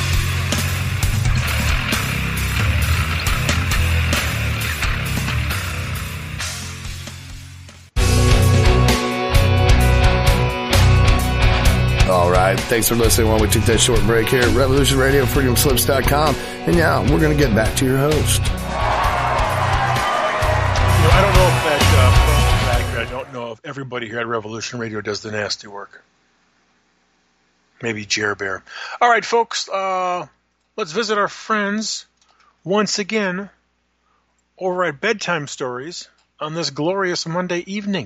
All right. Thanks for listening while we took that short break here at Revolution Radio, freedomslips.com. And now we're going to get back to your host. I don't know if that is accurate. I don't know if everybody here at Revolution Radio does the nasty work. Maybe Jer Bear. All right, folks. Let's visit our friends once again over at Bedtime Stories on this glorious Monday evening.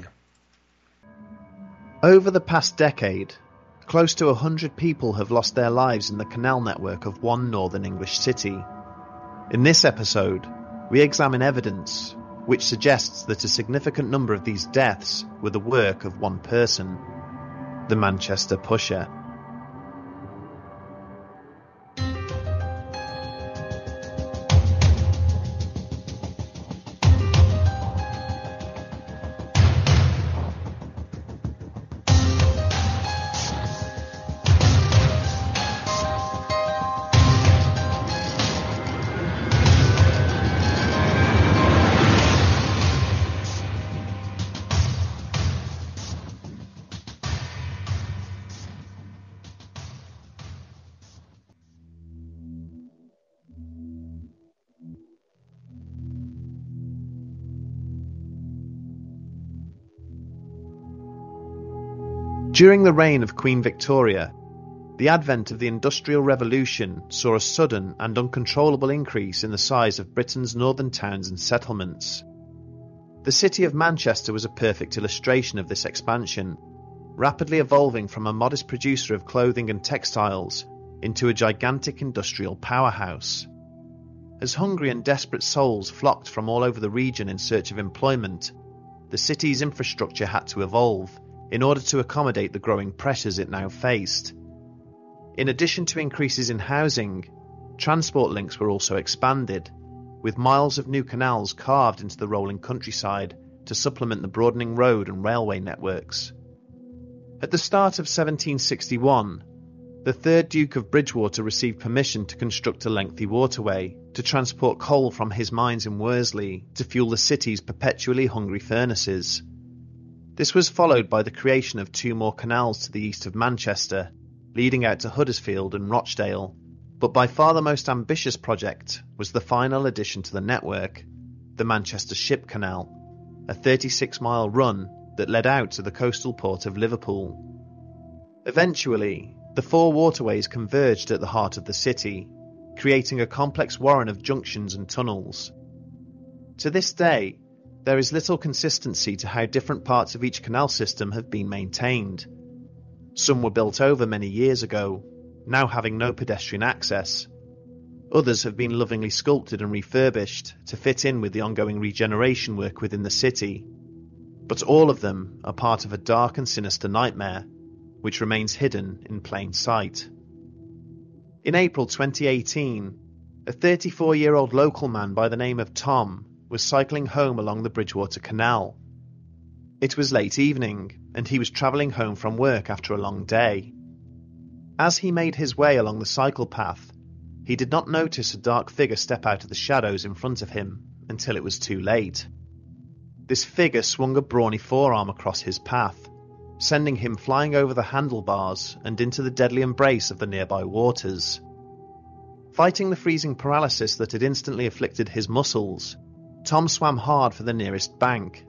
Over the past decade, close to 100 people have lost their lives in the canal network of one northern English city. In this episode, we examine evidence which suggests that a significant number of these deaths were the work of one person, the Manchester Pusher. During the reign of Queen Victoria, the advent of the Industrial Revolution saw a sudden and uncontrollable increase in the size of Britain's northern towns and settlements. The city of Manchester was a perfect illustration of this expansion, rapidly evolving from a modest producer of clothing and textiles into a gigantic industrial powerhouse. As hungry and desperate souls flocked from all over the region in search of employment, the city's infrastructure had to evolve in order to accommodate the growing pressures it now faced. In addition to increases in housing, transport links were also expanded, with miles of new canals carved into the rolling countryside to supplement the broadening road and railway networks. At the start of 1761, the 3rd Duke of Bridgewater received permission to construct a lengthy waterway to transport coal from his mines in Worsley to fuel the city's perpetually hungry furnaces. This was followed by the creation of 2 more canals to the east of Manchester, leading out to Huddersfield and Rochdale, but by far the most ambitious project was the final addition to the network, the Manchester Ship Canal, a 36-mile run that led out to the coastal port of Liverpool. Eventually, the 4 waterways converged at the heart of the city, creating a complex warren of junctions and tunnels. To this day, there is little consistency to how different parts of each canal system have been maintained. Some were built over many years ago, now having no pedestrian access. Others have been lovingly sculpted and refurbished to fit in with the ongoing regeneration work within the city. But all of them are part of a dark and sinister nightmare, which remains hidden in plain sight. In April 2018, a 34-year-old local man by the name of Tom was cycling home along the Bridgewater Canal. It was late evening, and he was travelling home from work after a long day. As he made his way along the cycle path, he did not notice a dark figure step out of the shadows in front of him until it was too late. This figure swung a brawny forearm across his path, sending him flying over the handlebars and into the deadly embrace of the nearby waters. Fighting the freezing paralysis that had instantly afflicted his muscles, Tom swam hard for the nearest bank.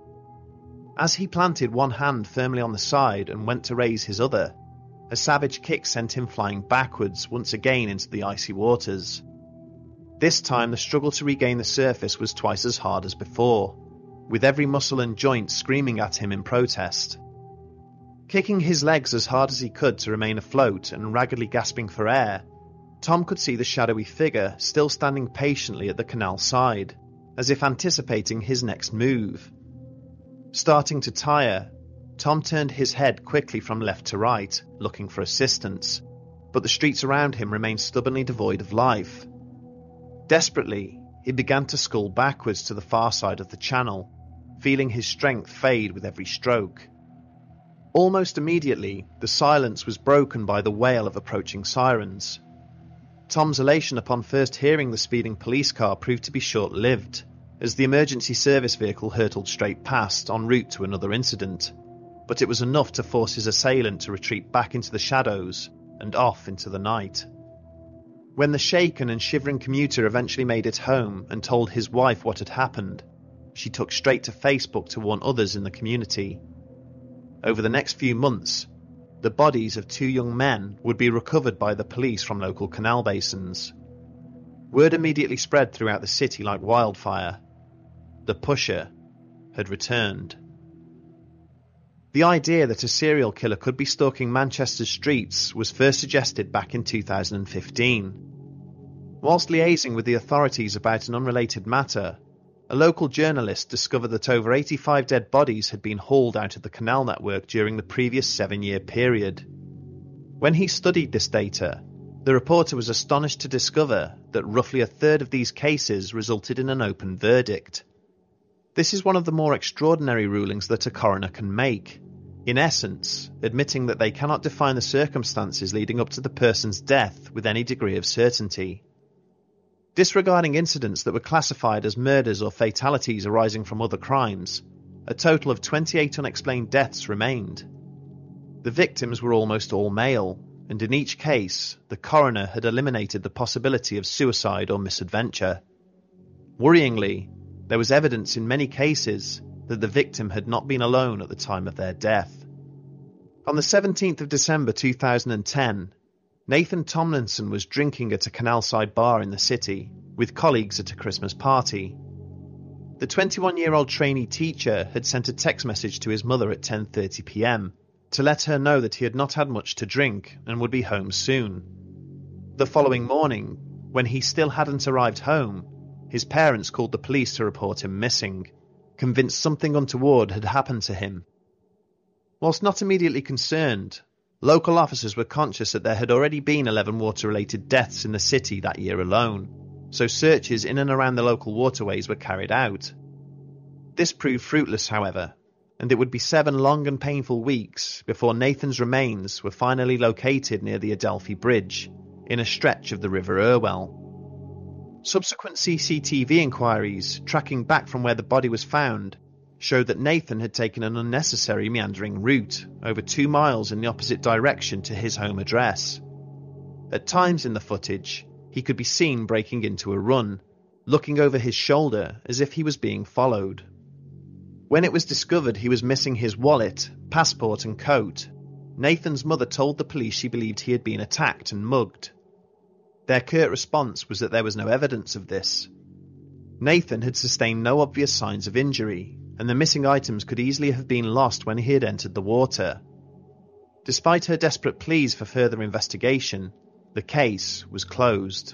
As he planted one hand firmly on the side and went to raise his other, a savage kick sent him flying backwards once again into the icy waters. This time the struggle to regain the surface was twice as hard as before, with every muscle and joint screaming at him in protest. Kicking his legs as hard as he could to remain afloat and raggedly gasping for air, Tom could see the shadowy figure still standing patiently at the canal side, as if anticipating his next move. Starting to tire, Tom turned his head quickly from left to right, looking for assistance, but the streets around him remained stubbornly devoid of life. Desperately, he began to scull backwards to the far side of the channel, feeling his strength fade with every stroke. Almost immediately, the silence was broken by the wail of approaching sirens. Tom's elation upon first hearing the speeding police car proved to be short-lived, as the emergency service vehicle hurtled straight past en route to another incident, but it was enough to force his assailant to retreat back into the shadows and off into the night. When the shaken and shivering commuter eventually made it home and told his wife what had happened, she took straight to Facebook to warn others in the community. Over the next few months, the bodies of 2 young men would be recovered by the police from local canal basins. Word immediately spread throughout the city like wildfire. The pusher had returned. The idea that a serial killer could be stalking Manchester's streets was first suggested back in 2015. Whilst liaising with the authorities about an unrelated matter, a local journalist discovered that over 85 dead bodies had been hauled out of the canal network during the previous 7-year period. When he studied this data, the reporter was astonished to discover that roughly a third of these cases resulted in an open verdict. This is one of the more extraordinary rulings that a coroner can make, in essence, admitting that they cannot define the circumstances leading up to the person's death with any degree of certainty. Disregarding incidents that were classified as murders or fatalities arising from other crimes, a total of 28 unexplained deaths remained. The victims were almost all male, and in each case, the coroner had eliminated the possibility of suicide or misadventure. Worryingly, there was evidence in many cases that the victim had not been alone at the time of their death. On the 17th of December 2010, Nathan Tomlinson was drinking at a canal-side bar in the city, with colleagues at a Christmas party. The 21-year-old trainee teacher had sent a text message to his mother at 10:30 p.m. to let her know that he had not had much to drink and would be home soon. The following morning, when he still hadn't arrived home, his parents called the police to report him missing, convinced something untoward had happened to him. Whilst not immediately concerned, local officers were conscious that there had already been 11 water-related deaths in the city that year alone, so searches in and around the local waterways were carried out. This proved fruitless, however, and it would be 7 long and painful weeks before Nathan's remains were finally located near the Adelphi Bridge, in a stretch of the River Irwell. Subsequent CCTV inquiries, tracking back from where the body was found, showed that Nathan had taken an unnecessary meandering route over 2 miles in the opposite direction to his home address. At times in the footage, he could be seen breaking into a run, looking over his shoulder as if he was being followed. When it was discovered he was missing his wallet, passport and coat, Nathan's mother told the police she believed he had been attacked and mugged. Their curt response was that there was no evidence of this. Nathan had sustained no obvious signs of injury, and the missing items could easily have been lost when he had entered the water. Despite her desperate pleas for further investigation, the case was closed.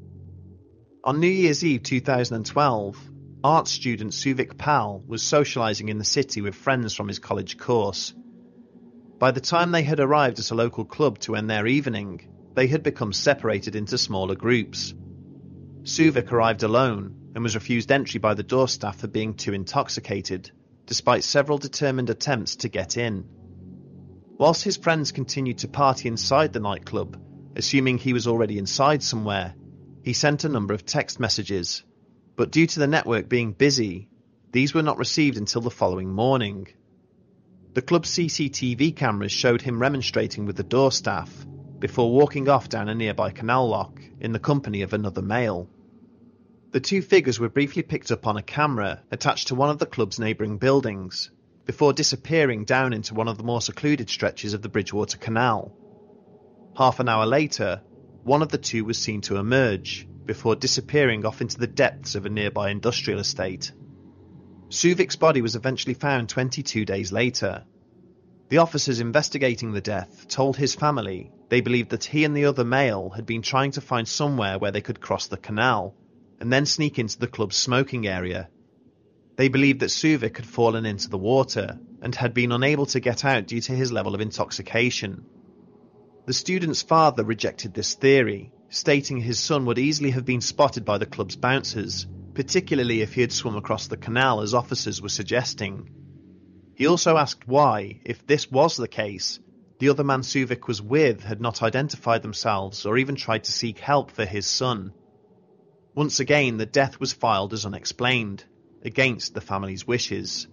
On New Year's Eve 2012, art student Suvik Pal was socialising in the city with friends from his college course. By the time they had arrived at a local club to end their evening, they had become separated into smaller groups. Suvik arrived alone and was refused entry by the door staff for being too intoxicated, despite several determined attempts to get in. Whilst his friends continued to party inside the nightclub, assuming he was already inside somewhere, he sent a number of text messages, but due to the network being busy, these were not received until the following morning. The club's CCTV cameras showed him remonstrating with the door staff, before walking off down a nearby canal lock in the company of another male. The 2 figures were briefly picked up on a camera attached to one of the club's neighbouring buildings, before disappearing down into one of the more secluded stretches of the Bridgewater Canal. Half an hour later, one of the 2 was seen to emerge, before disappearing off into the depths of a nearby industrial estate. Suvik's body was eventually found 22 days later. The officers investigating the death told his family they believed that he and the other male had been trying to find somewhere where they could cross the canal and then sneak into the club's smoking area. They believed that Suvik had fallen into the water and had been unable to get out due to his level of intoxication. The student's father rejected this theory, stating his son would easily have been spotted by the club's bouncers, particularly if he had swum across the canal as officers were suggesting. He also asked why, if this was the case, the other man Suvik was with had not identified themselves or even tried to seek help for his son. Once again, the death was filed as unexplained, against the family's wishes.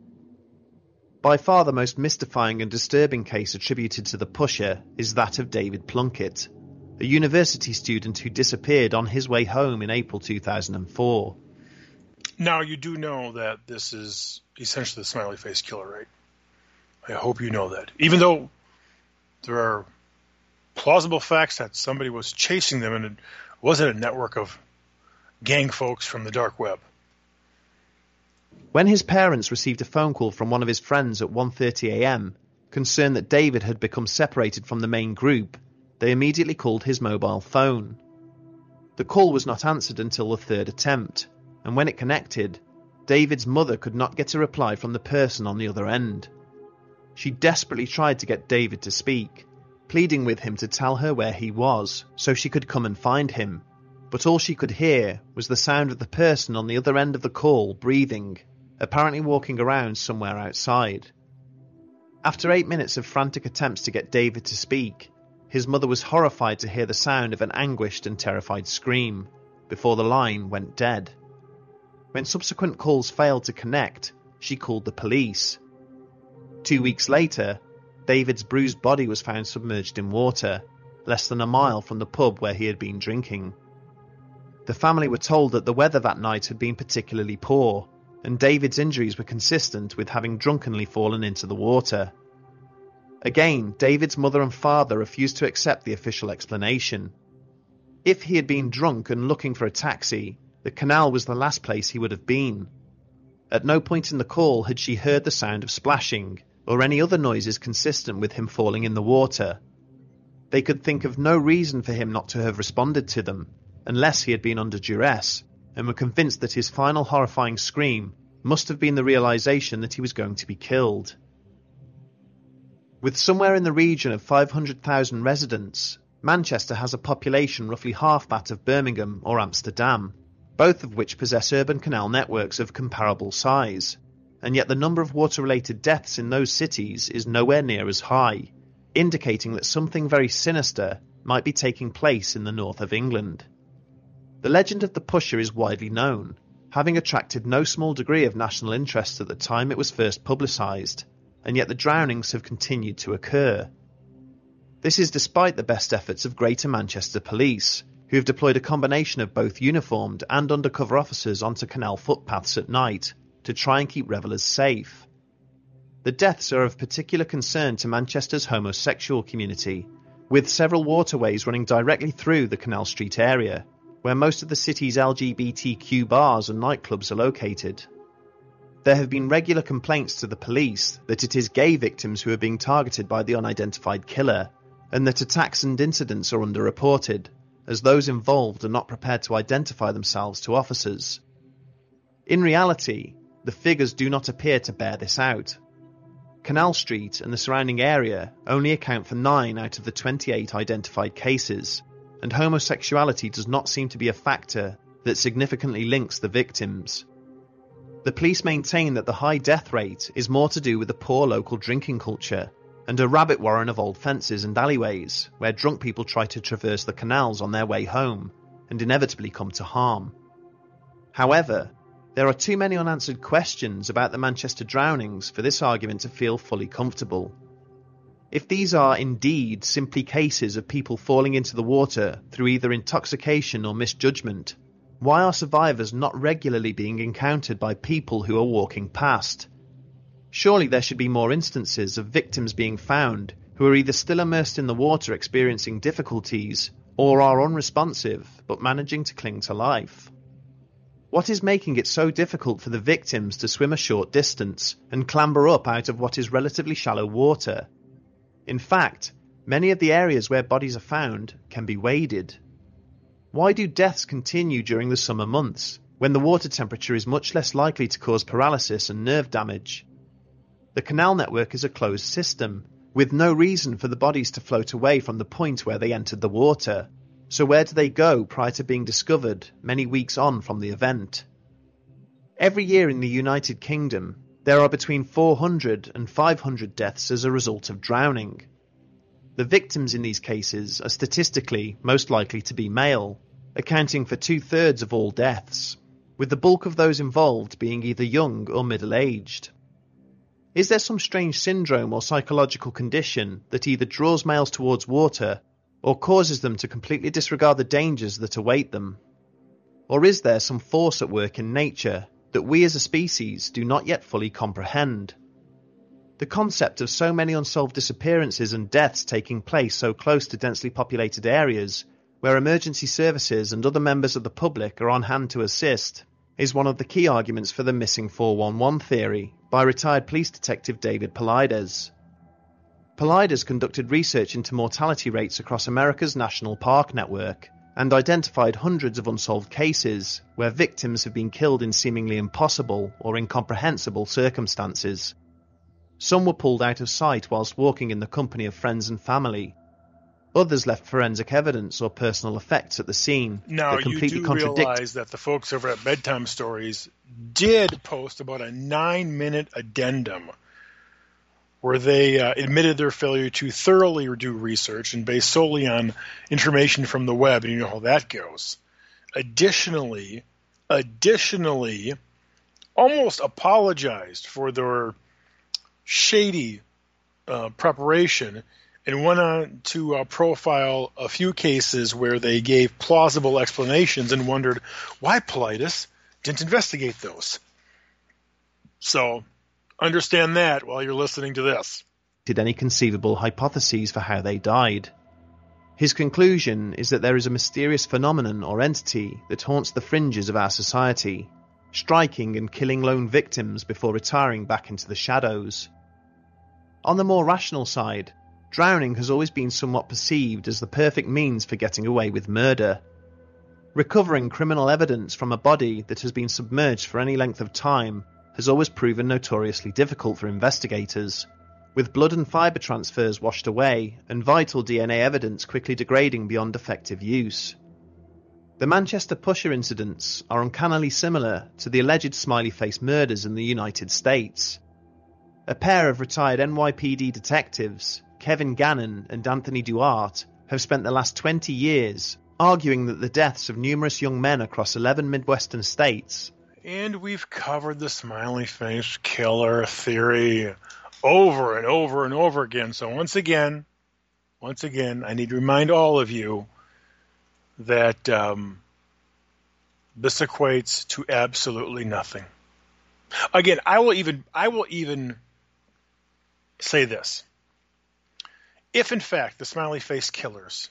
By far the most mystifying and disturbing case attributed to the pusher is that of David Plunkett, a university student who disappeared on his way home in April 2004. Now, you do know that this is essentially the smiley face killer, right? I hope you know that. Even though there are plausible facts that somebody was chasing them and it wasn't a network of gang folks from the dark web. When his parents received a phone call from one of his friends at 1:30 a.m, concerned that David had become separated from the main group, they immediately called his mobile phone. The call was not answered until the third attempt, and when it connected, David's mother could not get a reply from the person on the other end. She desperately tried to get David to speak, pleading with him to tell her where he was so she could come and find him, but all she could hear was the sound of the person on the other end of the call breathing, apparently walking around somewhere outside. After 8 minutes of frantic attempts to get David to speak, his mother was horrified to hear the sound of an anguished and terrified scream, before the line went dead. When subsequent calls failed to connect, she called the police. 2 weeks later, David's bruised body was found submerged in water, less than a mile from the pub where he had been drinking. The family were told that the weather that night had been particularly poor, and David's injuries were consistent with having drunkenly fallen into the water. Again, David's mother and father refused to accept the official explanation. If he had been drunk and looking for a taxi, the canal was the last place he would have been. At no point in the call had she heard the sound of splashing, or any other noises consistent with him falling in the water. They could think of no reason for him not to have responded to them, unless he had been under duress, and were convinced that his final horrifying scream must have been the realization that he was going to be killed. With somewhere in the region of 500,000 residents, Manchester has a population roughly half that of Birmingham or Amsterdam, both of which possess urban canal networks of comparable size, and yet the number of water-related deaths in those cities is nowhere near as high, indicating that something very sinister might be taking place in the north of England. The legend of the pusher is widely known, having attracted no small degree of national interest at the time it was first publicised, and yet the drownings have continued to occur. This is despite the best efforts of Greater Manchester Police, who have deployed a combination of both uniformed and undercover officers onto canal footpaths at night to try and keep revellers safe. The deaths are of particular concern to Manchester's homosexual community, with several waterways running directly through the Canal Street area, where most of the city's LGBTQ bars and nightclubs are located. There have been regular complaints to the police that it is gay victims who are being targeted by the unidentified killer, and that attacks and incidents are underreported, as those involved are not prepared to identify themselves to officers. In reality, the figures do not appear to bear this out. Canal Street and the surrounding area only account for 9 out of the 28 identified cases, and homosexuality does not seem to be a factor that significantly links the victims. The police maintain that the high death rate is more to do with the poor local drinking culture and a rabbit warren of old fences and alleyways where drunk people try to traverse the canals on their way home and inevitably come to harm. However, there are too many unanswered questions about the Manchester drownings for this argument to feel fully comfortable. If these are indeed simply cases of people falling into the water through either intoxication or misjudgment, why are survivors not regularly being encountered by people who are walking past? Surely there should be more instances of victims being found who are either still immersed in the water experiencing difficulties or are unresponsive but managing to cling to life. What is making it so difficult for the victims to swim a short distance and clamber up out of what is relatively shallow water? In fact, many of the areas where bodies are found can be waded. Why do deaths continue during the summer months, when the water temperature is much less likely to cause paralysis and nerve damage? The canal network is a closed system, with no reason for the bodies to float away from the point where they entered the water. So where do they go prior to being discovered many weeks on from the event? Every year in the United Kingdom, there are between 400 and 500 deaths as a result of drowning. The victims in these cases are statistically most likely to be male, accounting for 2/3 of all deaths, with the bulk of those involved being either young or middle-aged. Is there some strange syndrome or psychological condition that either draws males towards water or causes them to completely disregard the dangers that await them? Or is there some force at work in nature that we as a species do not yet fully comprehend? The concept of so many unsolved disappearances and deaths taking place so close to densely populated areas, where emergency services and other members of the public are on hand to assist, is one of the key arguments for the missing 411 theory by retired police detective David Paulides. Paulides conducted research into mortality rates across America's national park network and identified hundreds of unsolved cases where victims have been killed in seemingly impossible or incomprehensible circumstances. Some were pulled out of sight whilst walking in the company of friends and family. Others left forensic evidence or personal effects at the scene now, that completely you do contradict. realize that the folks over at Bedtime Stories did post about a 9-minute addendum where they admitted their failure to thoroughly do research and based solely on information from the web, and you know how that goes. Additionally, almost apologized for their shady preparation and went on to profile a few cases where they gave plausible explanations and wondered why Paulides didn't investigate those. So understand that while you're listening to this. Did any conceivable hypotheses for how they died. His conclusion is that there is a mysterious phenomenon or entity that haunts the fringes of our society, striking and killing lone victims before retiring back into the shadows. On the more rational side, drowning has always been somewhat perceived as the perfect means for getting away with murder. Recovering criminal evidence from a body that has been submerged for any length of time has always proven notoriously difficult for investigators, with blood and fibre transfers washed away and vital DNA evidence quickly degrading beyond effective use. The Manchester Pusher incidents are uncannily similar to the alleged smiley face murders in the United States. A pair of retired NYPD detectives, Kevin Gannon and Anthony Duarte, have spent the last 20 years arguing that the deaths of numerous young men across 11 Midwestern states. And we've covered the smiley face killer theory over and over and over again. So once again, I need to remind all of you that this equates to absolutely nothing. Again, I will even say this. If in fact the smiley face killers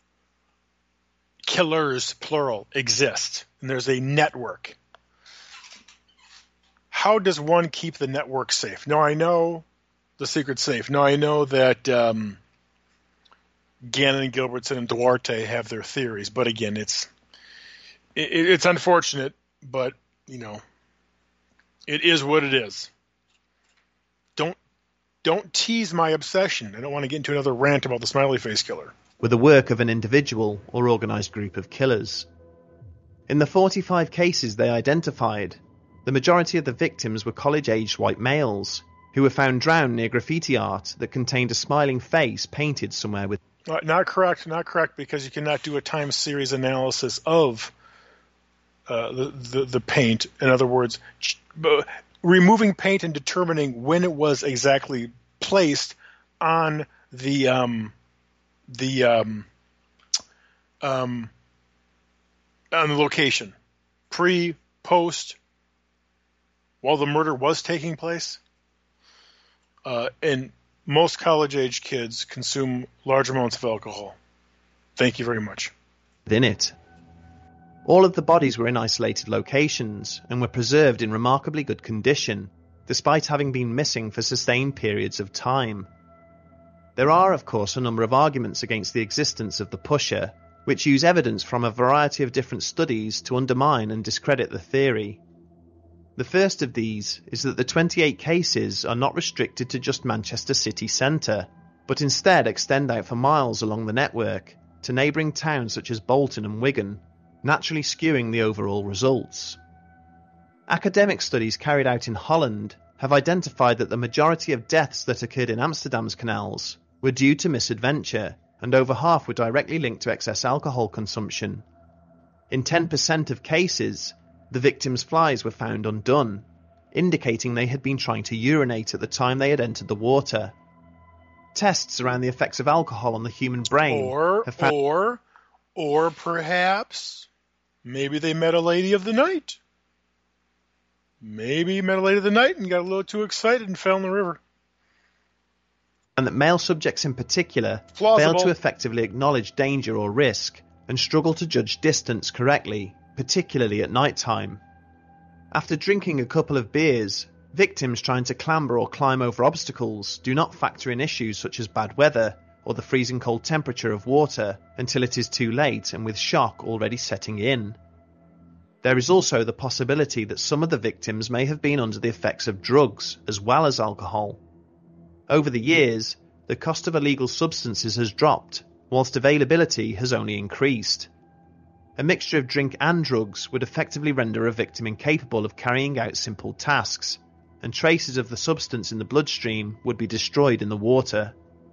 plural, exist, and there's a network, how does one keep the network safe? Now I know the secret's safe. Now I know that Gannon and Gilbertson and Duarte have their theories, but again, it's unfortunate, but you know, it is what it is. Don't tease my obsession. I don't want to get into another rant about the smiley face killer. With the work of an individual or organised group of killers. In the 45 cases they identified, the majority of the victims were college-aged white males who were found drowned near graffiti art that contained a smiling face painted somewhere with... Not correct, because you cannot do a time series analysis of the paint. In other words, removing paint and determining when it was exactly placed on the location, pre, post, while the murder was taking place. And most college-age kids consume large amounts of alcohol. Thank you very much. In it. All of the bodies were in isolated locations and were preserved in remarkably good condition, despite having been missing for sustained periods of time. There are, of course, a number of arguments against the existence of the pusher, which use evidence from a variety of different studies to undermine and discredit the theory. The first of these is that the 28 cases are not restricted to just Manchester city centre, but instead extend out for miles along the network to neighbouring towns such as Bolton and Wigan, naturally skewing the overall results. Academic studies carried out in Holland have identified that the majority of deaths that occurred in Amsterdam's canals were due to misadventure, and over half were directly linked to excess alcohol consumption. In 10% of cases, the victims' flies were found undone, indicating they had been trying to urinate at the time they had entered the water. Tests around the effects of alcohol on the human brain have found... Or perhaps, maybe they met a lady of the night. Maybe met a lady of the night and got a little too excited and fell in the river. And that male subjects in particular Plausible. fail to effectively acknowledge danger or risk and struggle to judge distance correctly, particularly at night time. After drinking a couple of beers, victims trying to clamber or climb over obstacles do not factor in issues such as bad weather or the freezing cold temperature of water until it is too late and with shock already setting in. There is also the possibility that some of the victims may have been under the effects of drugs as well as alcohol. Over the years, the cost of illegal substances has dropped, whilst availability has only increased. A mixture of drink and drugs would effectively render a victim incapable of carrying out simple tasks, and traces of the substance in the bloodstream would be destroyed in the water.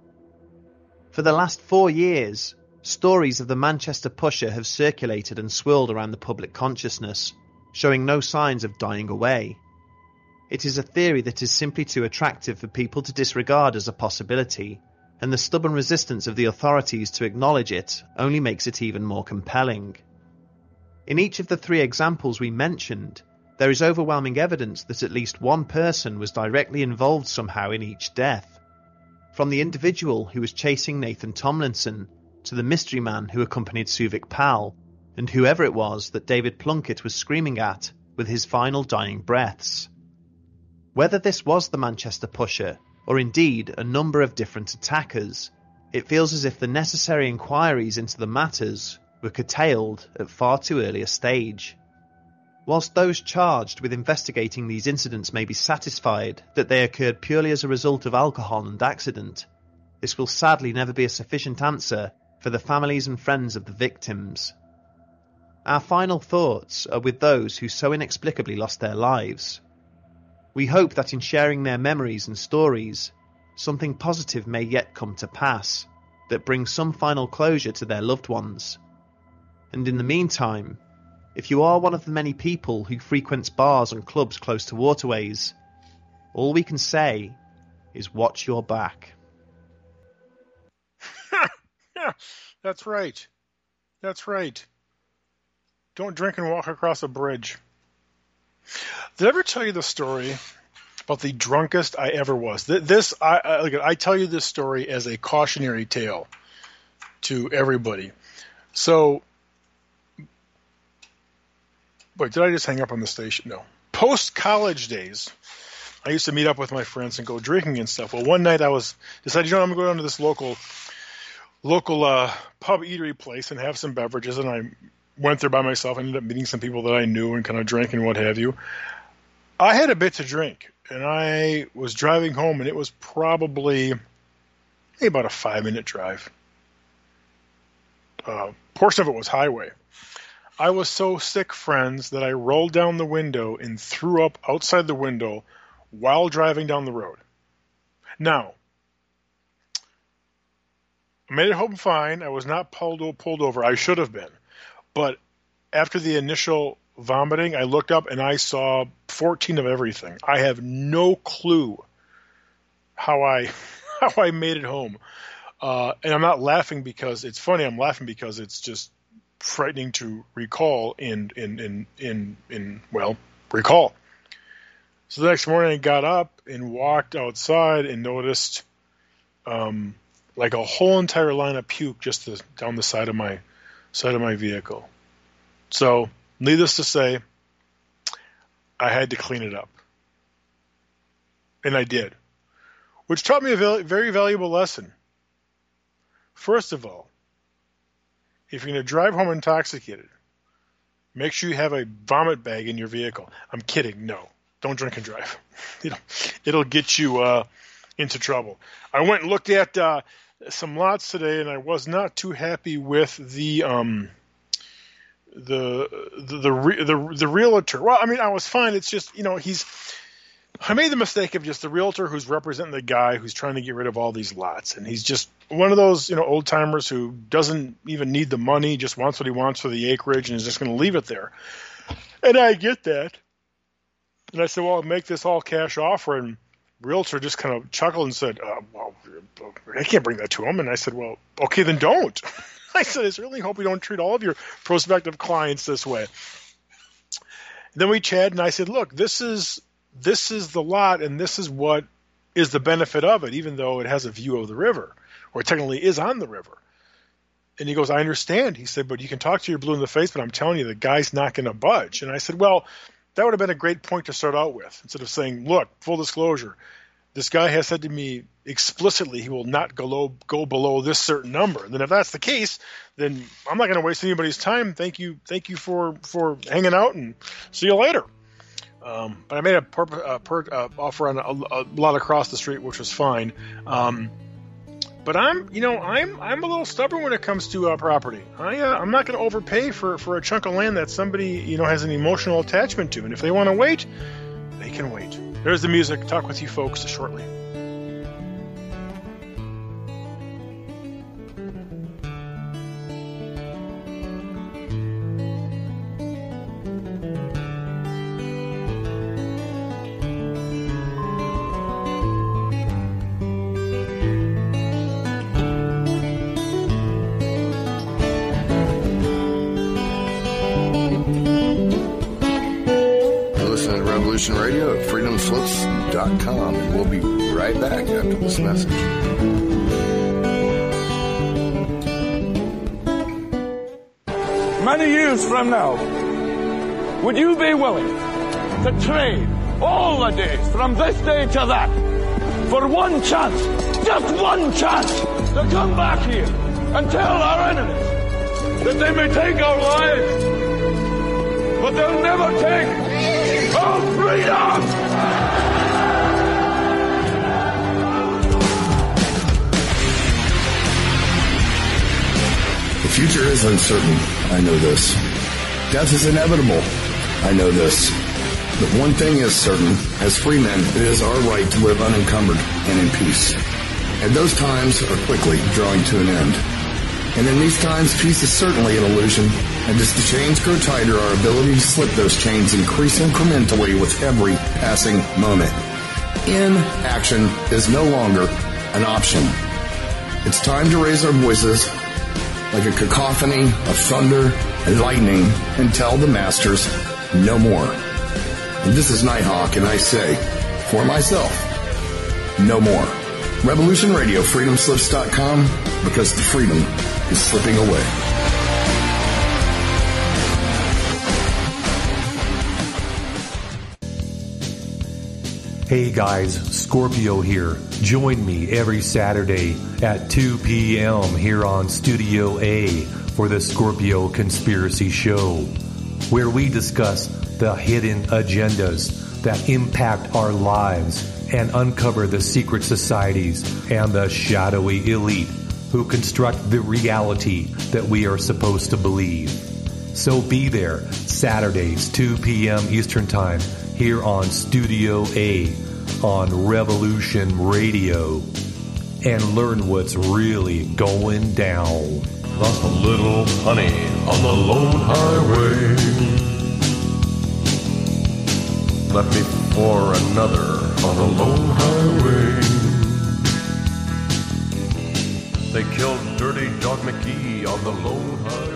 For the last 4 years, stories of the Manchester pusher have circulated and swirled around the public consciousness, showing no signs of dying away. It is a theory that is simply too attractive for people to disregard as a possibility, and the stubborn resistance of the authorities to acknowledge it only makes it even more compelling. In each of the 3 examples we mentioned, there is overwhelming evidence that at least one person was directly involved somehow in each death. From the individual who was chasing Nathan Tomlinson, to the mystery man who accompanied Suvik Pal, and whoever it was that David Plunkett was screaming at with his final dying breaths. Whether this was the Manchester pusher, or indeed a number of different attackers, it feels as if the necessary inquiries into the matters were curtailed at far too early a stage. Whilst those charged with investigating these incidents may be satisfied that they occurred purely as a result of alcohol and accident, this will sadly never be a sufficient answer for the families and friends of the victims. Our final thoughts are with those who so inexplicably lost their lives. We hope that in sharing their memories and stories, something positive may yet come to pass that brings some final closure to their loved ones. And in the meantime, if you are one of the many people who frequents bars and clubs close to waterways, all we can say is watch your back. Yeah, that's right. That's right. Don't drink and walk across a bridge. Did I ever tell you the story about the drunkest I ever was? I tell you this story as a cautionary tale to everybody. So, wait, did I just hang up on the station? No. Post-college days, I used to meet up with my friends and go drinking and stuff. Well, one night I decided, I'm going to go down to this local pub eatery place and have some beverages, and I went there by myself. I ended up meeting some people that I knew and kind of drank and what have you. I had a bit to drink, and I was driving home, and it was probably about a 5-minute drive. Portion of it was highway. I was so sick, friends, that I rolled down the window and threw up outside the window while driving down the road. Now, I made it home fine. I was not pulled over. I should have been. But after the initial vomiting, I looked up and I saw 14 of everything. I have no clue how I made it home. And I'm not laughing because it's funny. I'm laughing because it's just frightening to recall recall. So the next morning I got up and walked outside and noticed like a whole entire line of puke just down the side of my vehicle. So, needless to say, I had to clean it up. And I did. Which taught me a very valuable lesson. First of all, if you're going to drive home intoxicated, make sure you have a vomit bag in your vehicle. I'm kidding. No. Don't drink and drive. It'll get you into trouble. I went and looked at some lots today, and I was not too happy with the realtor. Well, I mean, I was fine. It's just, I made the mistake of just the realtor who's representing the guy who's trying to get rid of all these lots, and he's just one of those, old timers who doesn't even need the money, just wants what he wants for the acreage, and is just going to leave it there. And I get that. And I said, well, I'll make this all cash offer. And realtor just kind of chuckled and said, well, I can't bring that to him. And I said, well, okay, then don't. I said, I certainly hope you don't treat all of your prospective clients this way. Then we chatted, and I said, look, this is the lot, and this is what is the benefit of it, even though it has a view of the river, or it technically is on the river. And he goes, I understand. He said, but you can talk to your blue in the face, but I'm telling you, the guy's not going to budge. And I said, well, that would have been a great point to start out with, instead of saying, look, full disclosure, this guy has said to me explicitly he will not go below this certain number. And then if that's the case, then I'm not going to waste anybody's time. Thank you for hanging out, and see you later. But I made a offer on a lot across the street, which was fine. But I'm a little stubborn when it comes to property. I'm not going to overpay for a chunk of land that somebody has an emotional attachment to, and if they want to wait, they can wait. There's the music. Talk with you folks shortly. Radio at freedomslips.com, and we'll be right back after this message. Many years from now, would you be willing to trade all the days from this day to that for one chance, just one chance, to come back here and tell our enemies that they may take our lives, but they'll never take our freedom! The future is uncertain. I know this. Death is inevitable. I know this. But one thing is certain. As free men, it is our right to live unencumbered and in peace. And those times are quickly drawing to an end. And in these times, peace is certainly an illusion. And as the chains grow tighter, our ability to slip those chains increase incrementally with every passing moment. Inaction is no longer an option. It's time to raise our voices like a cacophony of thunder and lightning and tell the masters no more. And this is Nighthawk, and I say, for myself, no more. Revolution Radio, freedomslips.com, because the freedom is slipping away. Hey guys, Scorpio here. Join me every Saturday at 2 p.m. here on Studio A for the Scorpio Conspiracy Show, where we discuss the hidden agendas that impact our lives and uncover the secret societies and the shadowy elite who construct the reality that we are supposed to believe. So be there Saturdays, 2 p.m. Eastern Time, here on Studio A on Revolution Radio, and learn what's really going down. Lost a little honey on the lone highway, left me for another on the lone highway. They killed Dirty Dog McGee on the lone highway.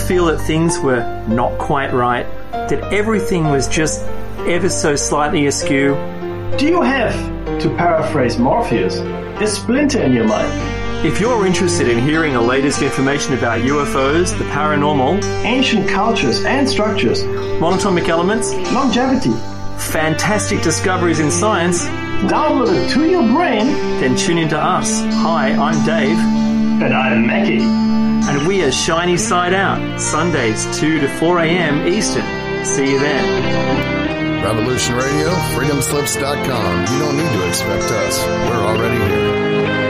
feel that things were not quite right? That everything was just ever so slightly askew? Do you have, to paraphrase Morpheus, a splinter in your mind? If you're interested in hearing the latest information about UFOs, the paranormal, ancient cultures and structures, monatomic elements, longevity, fantastic discoveries in science, downloaded to your brain, then tune into us. Hi, I'm Dave. And I'm Mackie. And we are Shiny Side Out, Sundays 2 to 4 a.m. Eastern. See you then. Revolution Radio, freedomslips.com. You don't need to expect us. We're already here.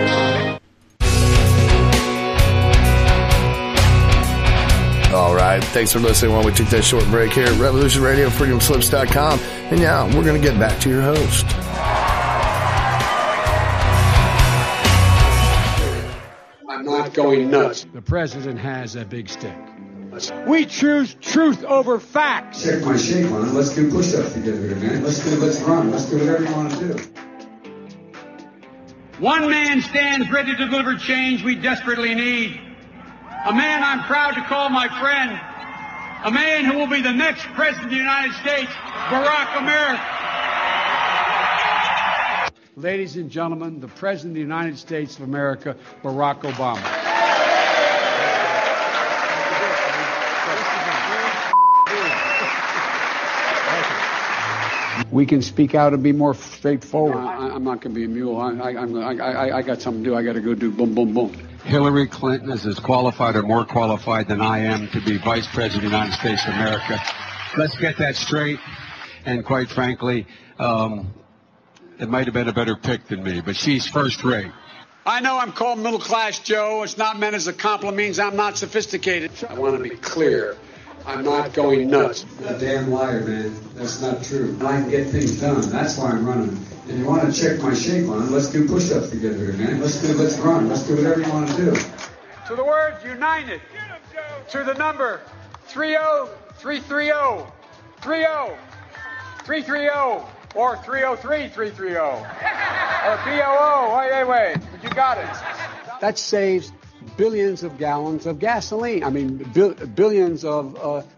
All right. Thanks for listening while we took that short break here at Revolution Radio, freedomslips.com. And now we're going to get back to your host. I'm not going nuts. The president has a big stick. We choose truth over facts. Check my shape on it. Let's do push-ups together, man. Let's run. Let's do whatever you want to do. One man stands ready to deliver change we desperately need. A man I'm proud to call my friend. A man who will be the next president of the United States, Barack America. Ladies and gentlemen, the President of the United States of America, Barack Obama. We can speak out and be more straightforward. I'm not going to be a mule. I got something to do. I got to go do boom, boom, boom. Hillary Clinton is as qualified or more qualified than I am to be Vice President of the United States of America. Let's get that straight. And quite frankly, it might have been a better pick than me, but she's first rate. I know I'm called middle class, Joe. It's not meant as a compliment. It means I'm not sophisticated. I want to be clear. I'm not going nuts. You're a damn liar, man. That's not true. I can get things done. That's why I'm running. And you want to check my shape on it, let's do push-ups together, man. Let's run. Let's do whatever you want to do. To the word united. To the number 30330. 30330. Or 303-330. Or BOO. Wait. But you got it. That saves billions of gallons of gasoline. I mean, billions of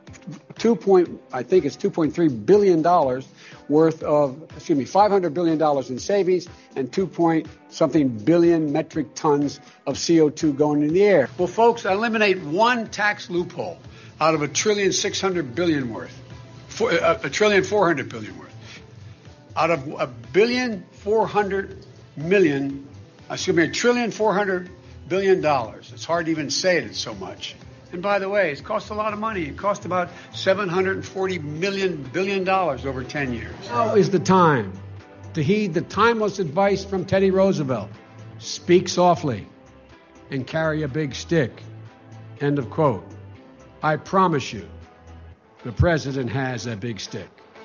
$2.3 billion worth of, $500 billion in savings and 2-something billion metric tons of CO2 going in the air. Well, folks, eliminate one tax loophole out of $1.6 trillion worth, $1.4 trillion worth. Out of $1.4 billion. It's hard to even say it so much. And by the way, it's cost a lot of money. It cost about $740 billion over 10 years. Now is the time to heed the timeless advice from Teddy Roosevelt. Speak softly and carry a big stick. End of quote. I promise you, the president has a big stick.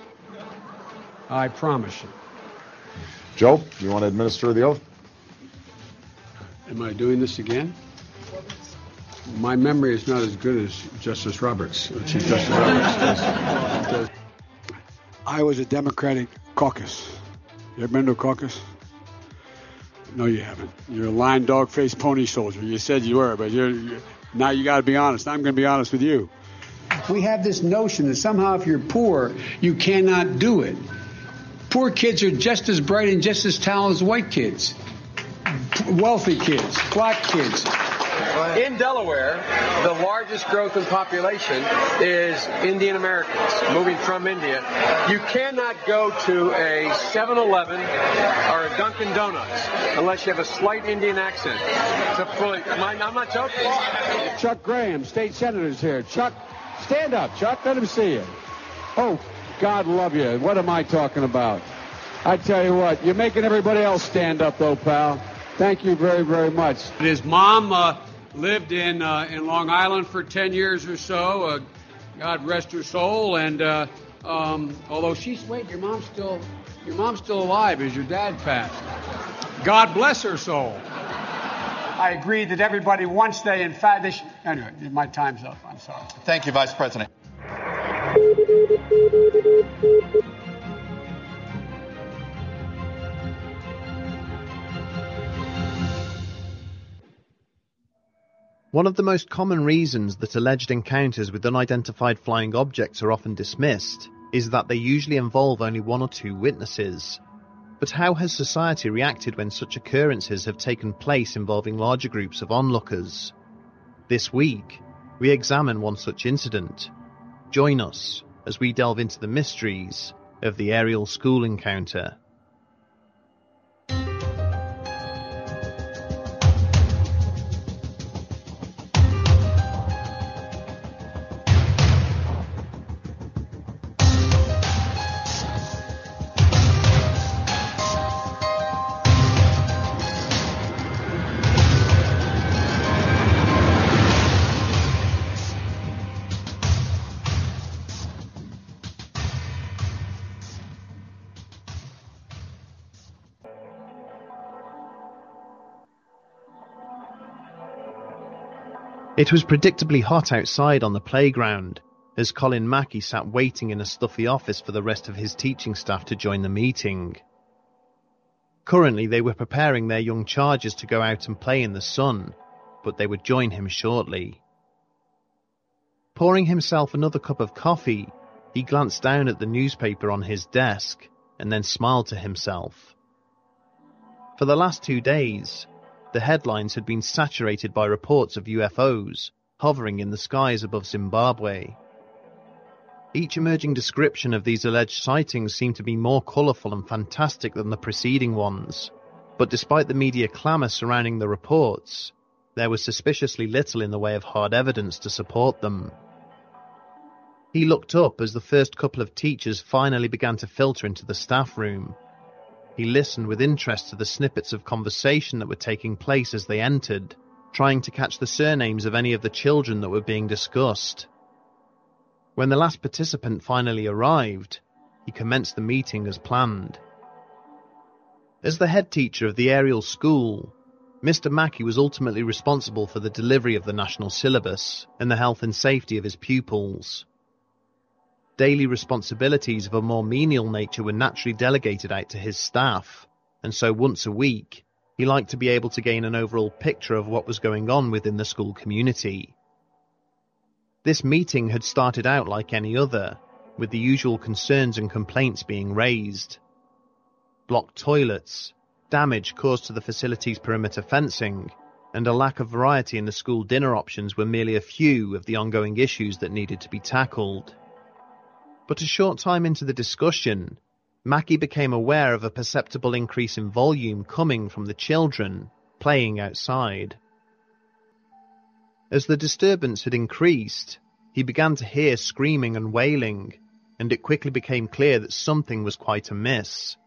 I promise you. Joe, you want to administer the oath? Am I doing this again? My memory is not as good as Justice Roberts, Chief Justice Roberts. I was a Democratic caucus. You ever been to a caucus? No, you haven't. You're a lying dog-faced pony soldier. You said you were, but now you got to be honest. I'm going to be honest with you. We have this notion that somehow if you're poor, you cannot do it. Poor kids are just as bright and just as talented as white kids. Wealthy kids, black kids. In Delaware, the largest growth in population is Indian Americans moving from India. You cannot go to a 7-Eleven or a Dunkin' Donuts unless you have a slight Indian accent. I'm not joking. Chuck Graham, state senator's here. Chuck, stand up, Chuck. Let him see you. Oh, God love you. What am I talking about? I tell you what, you're making everybody else stand up, though, pal. Thank you very, very much. His mom lived in Long Island for 10 years or so. God rest her soul. And although your mom's still alive as your dad passed. God bless her soul. I agree that everybody, once they, in fact, anyway, my time's up. I'm sorry. Thank you, Vice President. One of the most common reasons that alleged encounters with unidentified flying objects are often dismissed is that they usually involve only one or two witnesses. But how has society reacted when such occurrences have taken place involving larger groups of onlookers? This week, we examine one such incident. Join us as we delve into the mysteries of the Ariel School encounter. It was predictably hot outside on the playground, as Colin Mackey sat waiting in a stuffy office for the rest of his teaching staff to join the meeting. Currently, they were preparing their young charges to go out and play in the sun, but they would join him shortly. Pouring himself another cup of coffee, he glanced down at the newspaper on his desk and then smiled to himself. For the last 2 days, the headlines had been saturated by reports of UFOs hovering in the skies above Zimbabwe. Each emerging description of these alleged sightings seemed to be more colourful and fantastic than the preceding ones, but despite the media clamour surrounding the reports, there was suspiciously little in the way of hard evidence to support them. He looked up as the first couple of teachers finally began to filter into the staff room. He listened with interest to the snippets of conversation that were taking place as they entered, trying to catch the surnames of any of the children that were being discussed. When the last participant finally arrived, he commenced the meeting as planned. As the head teacher of the Ariel School, Mr. Mackey was ultimately responsible for the delivery of the national syllabus and the health and safety of his pupils. Daily responsibilities of a more menial nature were naturally delegated out to his staff, and so once a week, he liked to be able to gain an overall picture of what was going on within the school community. This meeting had started out like any other, with the usual concerns and complaints being raised. Blocked toilets, damage caused to the facility's perimeter fencing, and a lack of variety in the school dinner options were merely a few of the ongoing issues that needed to be tackled. But a short time into the discussion, Mackey became aware of a perceptible increase in volume coming from the children playing outside. As the disturbance had increased, he began to hear screaming and wailing, and it quickly became clear that something was quite amiss.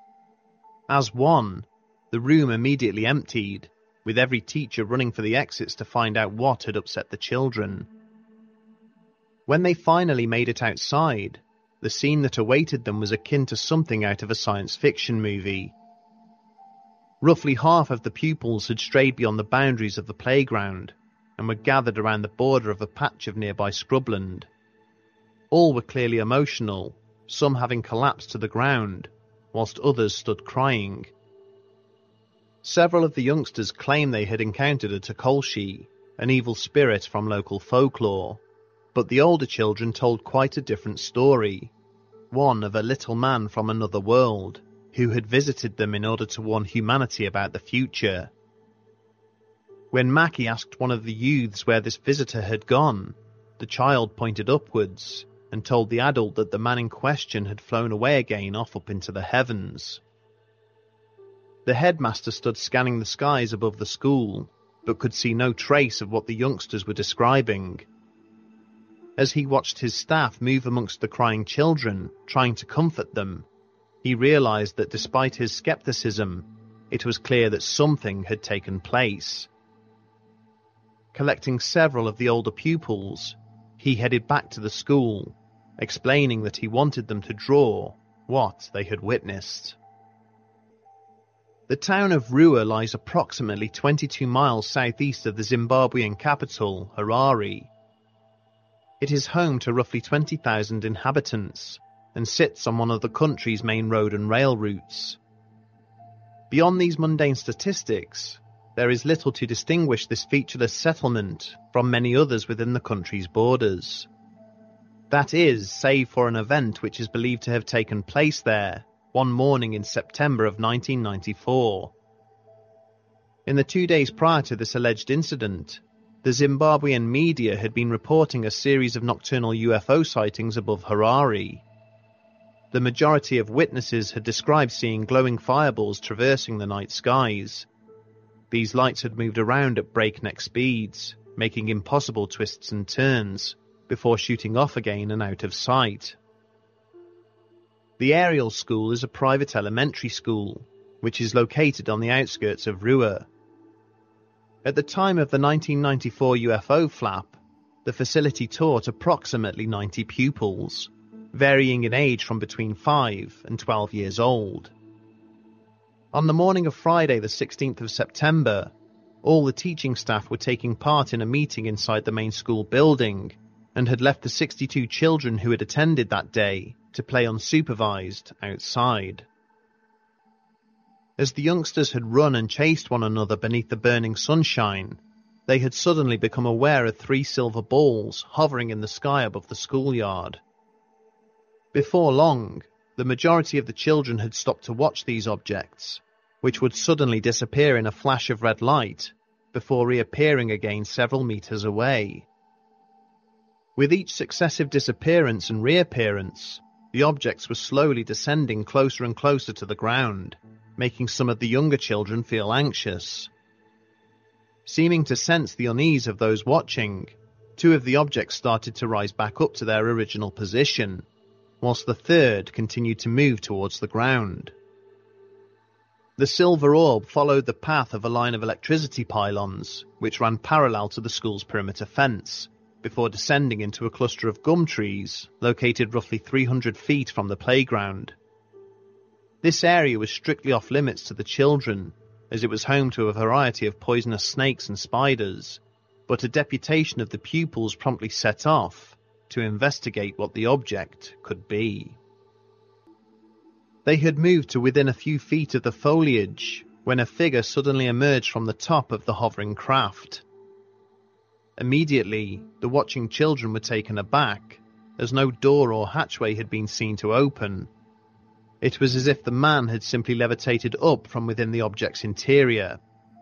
As one, the room immediately emptied, with every teacher running for the exits to find out what had upset the children. When they finally made it outside, the scene that awaited them was akin to something out of a science fiction movie. Roughly half of the pupils had strayed beyond the boundaries of the playground and were gathered around the border of a patch of nearby scrubland. All were clearly emotional, some having collapsed to the ground, whilst others stood crying. Several of the youngsters claimed they had encountered a Takolshi, an evil spirit from local folklore, but the older children told quite a different story, one of a little man from another world who had visited them in order to warn humanity about the future. When Mackey asked one of the youths where this visitor had gone, the child pointed upwards and told the adult that the man in question had flown away again off up into the heavens. The headmaster stood scanning the skies above the school, but could see no trace of what the youngsters were describing. As he watched his staff move amongst the crying children, trying to comfort them, he realized that despite his skepticism, it was clear that something had taken place. Collecting several of the older pupils, he headed back to the school, explaining that he wanted them to draw what they had witnessed. The town of Rua lies approximately 22 miles southeast of the Zimbabwean capital, Harare. It is home to roughly 20,000 inhabitants and sits on one of the country's main road and rail routes. Beyond these mundane statistics, there is little to distinguish this featureless settlement from many others within the country's borders. That is, save for an event which is believed to have taken place there one morning in September of 1994. In the 2 days prior to this alleged incident, the Zimbabwean media had been reporting a series of nocturnal UFO sightings above Harare. The majority of witnesses had described seeing glowing fireballs traversing the night skies. These lights had moved around at breakneck speeds, making impossible twists and turns, before shooting off again and out of sight. The Ariel School is a private elementary school, which is located on the outskirts of Rua. At the time of the 1994 UFO flap, the facility taught approximately 90 pupils, varying in age from between 5 and 12 years old. On the morning of Friday the 16th of September, all the teaching staff were taking part in a meeting inside the main school building and had left the 62 children who had attended that day to play unsupervised outside. As the youngsters had run and chased one another beneath the burning sunshine, they had suddenly become aware of 3 silver balls hovering in the sky above the schoolyard. Before long, the majority of the children had stopped to watch these objects, which would suddenly disappear in a flash of red light before reappearing again several meters away. With each successive disappearance and reappearance, the objects were slowly descending closer and closer to the ground, making some of the younger children feel anxious. Seeming to sense the unease of those watching, 2 of the objects started to rise back up to their original position, whilst the third continued to move towards the ground. The silver orb followed the path of a line of electricity pylons, which ran parallel to the school's perimeter fence, before descending into a cluster of gum trees located roughly 300 feet from the playground. This area was strictly off limits to the children, as it was home to a variety of poisonous snakes and spiders, but a deputation of the pupils promptly set off to investigate what the object could be. They had moved to within a few feet of the foliage when a figure suddenly emerged from the top of the hovering craft. Immediately, the watching children were taken aback, as no door or hatchway had been seen to open. It was as if the man had simply levitated up from within the object's interior.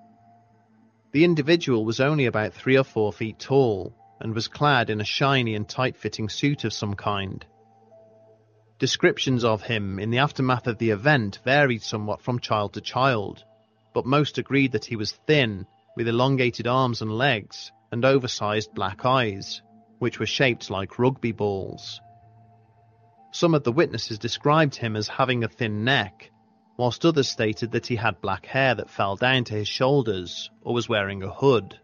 The individual was only about 3 or 4 feet tall, and was clad in a shiny and tight-fitting suit of some kind. Descriptions of him in the aftermath of the event varied somewhat from child to child, but most agreed that he was thin, with elongated arms and legs, and oversized black eyes, which were shaped like rugby balls. Some of the witnesses described him as having a thin neck, whilst others stated that he had black hair that fell down to his shoulders or was wearing a hood.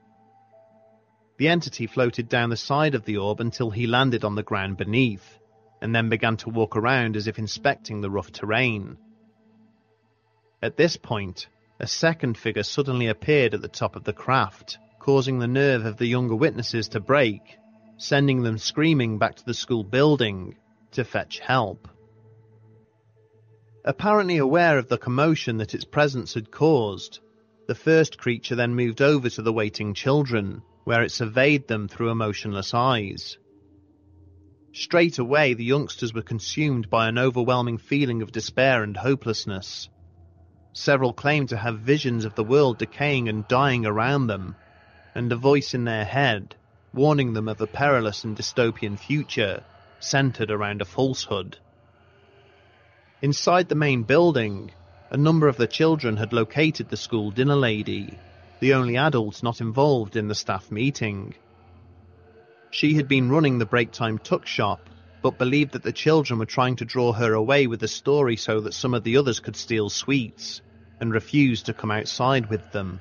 The entity floated down the side of the orb until he landed on the ground beneath, and then began to walk around as if inspecting the rough terrain. At this point, a second figure suddenly appeared at the top of the craft, causing the nerve of the younger witnesses to break, sending them screaming back to the school building to fetch help. Apparently aware of the commotion that its presence had caused, the first creature then moved over to the waiting children, where it surveyed them through emotionless eyes. Straight away, the youngsters were consumed by an overwhelming feeling of despair and hopelessness. Several claimed to have visions of the world decaying and dying around them, and a voice in their head, warning them of a perilous and dystopian future, centered around a falsehood. Inside the main building, a number of the children had located the school dinner lady, the only adult not involved in the staff meeting. She had been running the break-time tuck shop, but believed that the children were trying to draw her away with the story so that some of the others could steal sweets, and refused to come outside with them.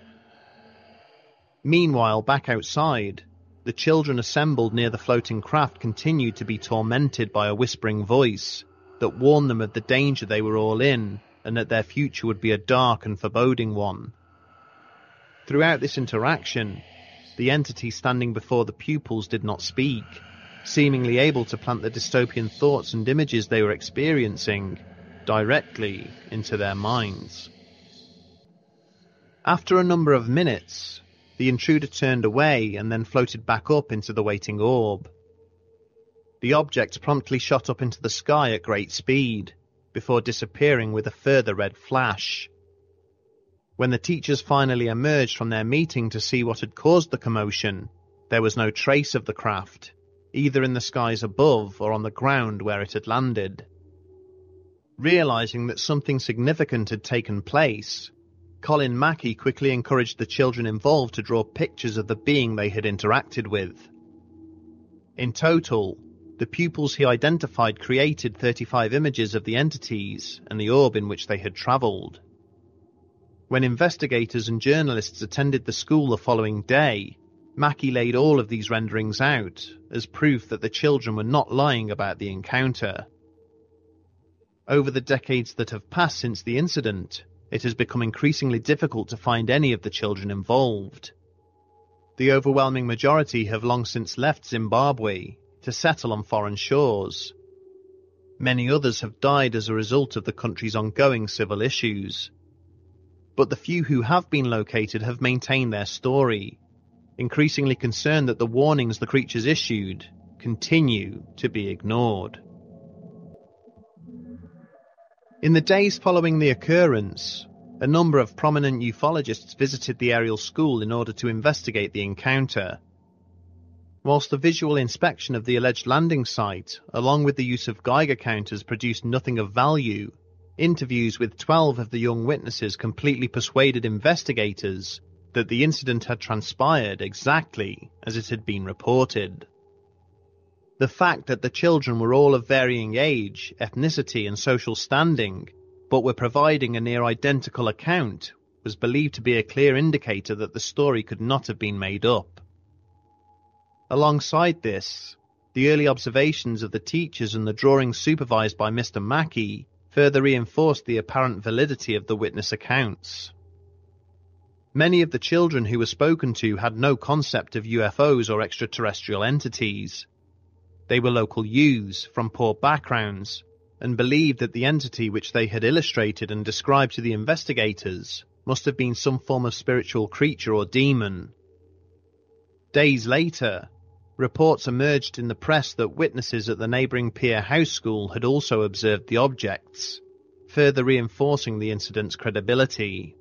Meanwhile, back outside, the children assembled near the floating craft continued to be tormented by a whispering voice that warned them of the danger they were all in, and that their future would be a dark and foreboding one. Throughout this interaction, the entity standing before the pupils did not speak, seemingly able to plant the dystopian thoughts and images they were experiencing directly into their minds. After a number of minutes, the intruder turned away and then floated back up into the waiting orb. The object promptly shot up into the sky at great speed, before disappearing with a further red flash. When the teachers finally emerged from their meeting to see what had caused the commotion, there was no trace of the craft, either in the skies above or on the ground where it had landed. Realizing that something significant had taken place, Colin Mackey quickly encouraged the children involved to draw pictures of the being they had interacted with. In total, the pupils he identified created 35 images of the entities and the orb in which they had travelled. When investigators and journalists attended the school the following day, Mackey laid all of these renderings out as proof that the children were not lying about the encounter. Over the decades that have passed since the incident, it has become increasingly difficult to find any of the children involved. The overwhelming majority have long since left Zimbabwe to settle on foreign shores. Many others have died as a result of the country's ongoing civil issues. But the few who have been located have maintained their story, increasingly concerned that the warnings the creatures issued continue to be ignored. In the days following the occurrence, a number of prominent ufologists visited the aerial school in order to investigate the encounter. Whilst the visual inspection of the alleged landing site, along with the use of Geiger counters, produced nothing of value, interviews with 12 of the young witnesses completely persuaded investigators that the incident had transpired exactly as it had been reported. The fact that the children were all of varying age, ethnicity and social standing, but were providing a near-identical account, was believed to be a clear indicator that the story could not have been made up. Alongside this, the early observations of the teachers and the drawings supervised by Mr. Mackey further reinforced the apparent validity of the witness accounts. Many of the children who were spoken to had no concept of UFOs or extraterrestrial entities. They were local youths from poor backgrounds and believed that the entity which they had illustrated and described to the investigators must have been some form of spiritual creature or demon. Days later, reports emerged in the press that witnesses at the neighbouring Pier House School had also observed the objects, further reinforcing the incident's credibility.